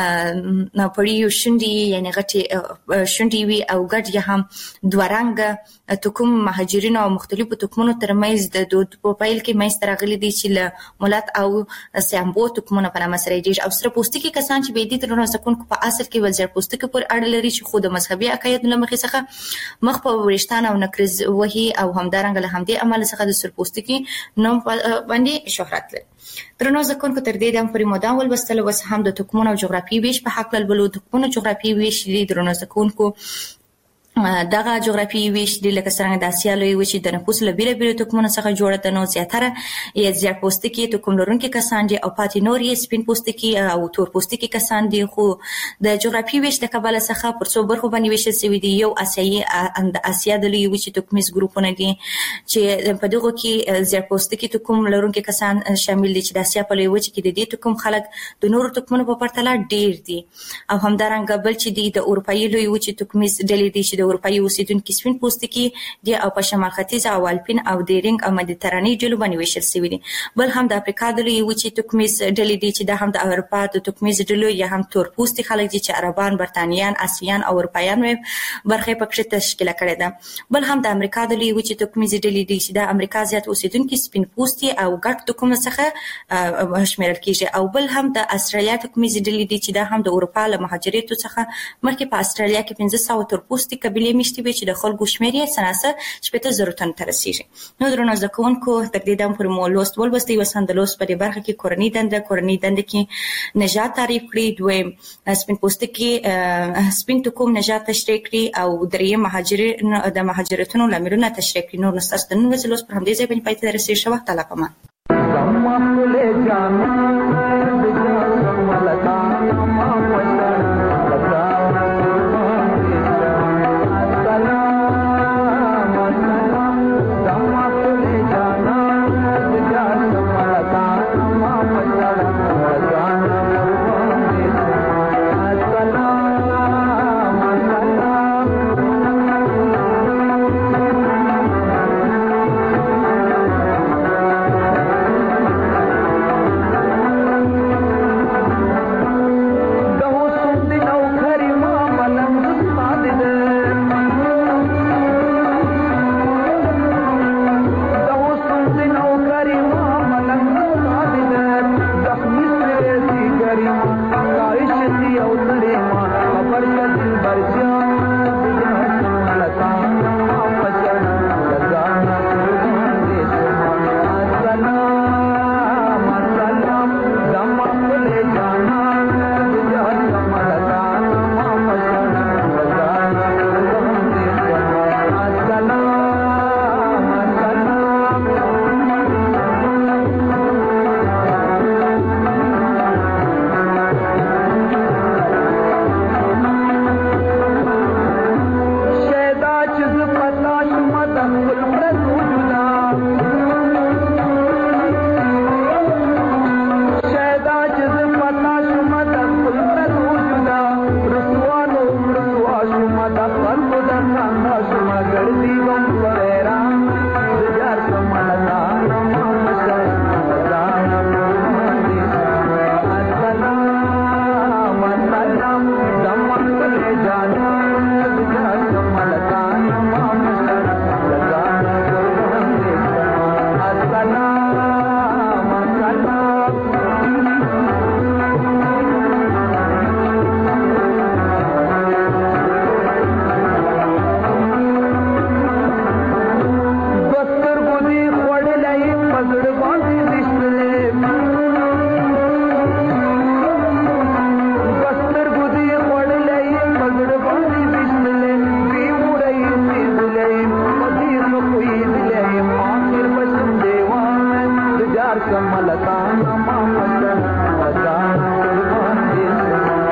پړي شونډې یعنی غټې شونډې وي او ګډ یا هم دوه رنګه توکم مهاجرینو او مختلفو توکمونو ترمنځ د دود په پیل کې منځته راغلي دي چې له مولات او سیامبو توکمونه په نامه سره یادېږي. او سره پوستکي کسان چې دي درنو زده کوونکو په اصل کې وزیر پوستکي پورې اړه لري چې خو د مذهبي عقایدو له مخې څخه مخ په وریښتان او نکریز وهي او همدارنګه له همدې امله څخه د سر پوستکي نوم باندې شهرت لري. درنو زده کوونکو تر دې دم پورې مو دا ولوستل اوس هم د توکمونو او جغرافیې ویش په حق لولو. توکمونو جغرافیې ویش دي درنو زده کوونکو دغه جغرافیایي ویش دی لکه څنګه د اسیا لوی وچې د نفوس له بیلو بیلو توکمونو څخه جوړه ده. نو زیاتره یې زیړ پوستکي توکم لرونکي کسان دي او پاتې نور یې سپین پوستکي او تور پوستکي کسان دي. خو د جغرافیایي ویش د کبله څخه پر څو برخو باندې ویشل شوي دي. یو اسیایي د اسیا د لوی وچې توکمیز ګروپونه دي چې په دغو کې زیړ پوستکي توکم لرونکي کسان شامل دي چې د اسیا په لوی وچې کې د دې توکم خلک د نورو توکمونو په پرتله ډیر دي. او همدارنګه بل چې دي د اروپایي لوی وچې توکمیز ډلې دي چې د اروپایي اوسیدونکي سپین پوستکي دي او په شمال ختیځ او الپین او دیرینګ او مدیترانې ډلو باندې ویشل شوي دي. بل هم د افریقا د لوی وچې توکمیز ډلې دي چې دا هم د اروپا د توکمیز ډلو یا هم تور پوستي خلک دي چې عربان، برتانیان، آسیان او اروپایان برخه پکې تشکیل کړي ده. بل هم د امریکا د لوی وچې توکمیز ډلې دي چې د امریکا زیات اوسیدونکي سپین پوستي او ګډ توکم څخه شمیرل کیږي. او بل هم د استرالیا توکمیز ډلې دي چې دا هم د اروپا له مهاجرتو څخه مخکې په استرالیا کې پنځه سوه تور پوستي قبیلې مشتي وي چې د خلکو شمېر یې سناسه شپېته زرو تنو ته رسیږي. نو درنو زده کوونکو تر دې دم پورې مو لوست ولوستئ. اوس هم د لوست په دې برخه کې کورنۍ دنده کورنۍ دنده کې نژاد تعریف کړي، دویم سپین پوستکي سپین توکم نژاد تشریح کړي او دریم مهاجرین د مهاجرتونو لاملونه تشریح کړي. نور نو ستاسو د نن ورځې لوست پر همدې ځای باندې پای ته رسېږي. ښه وخت. الله پامان.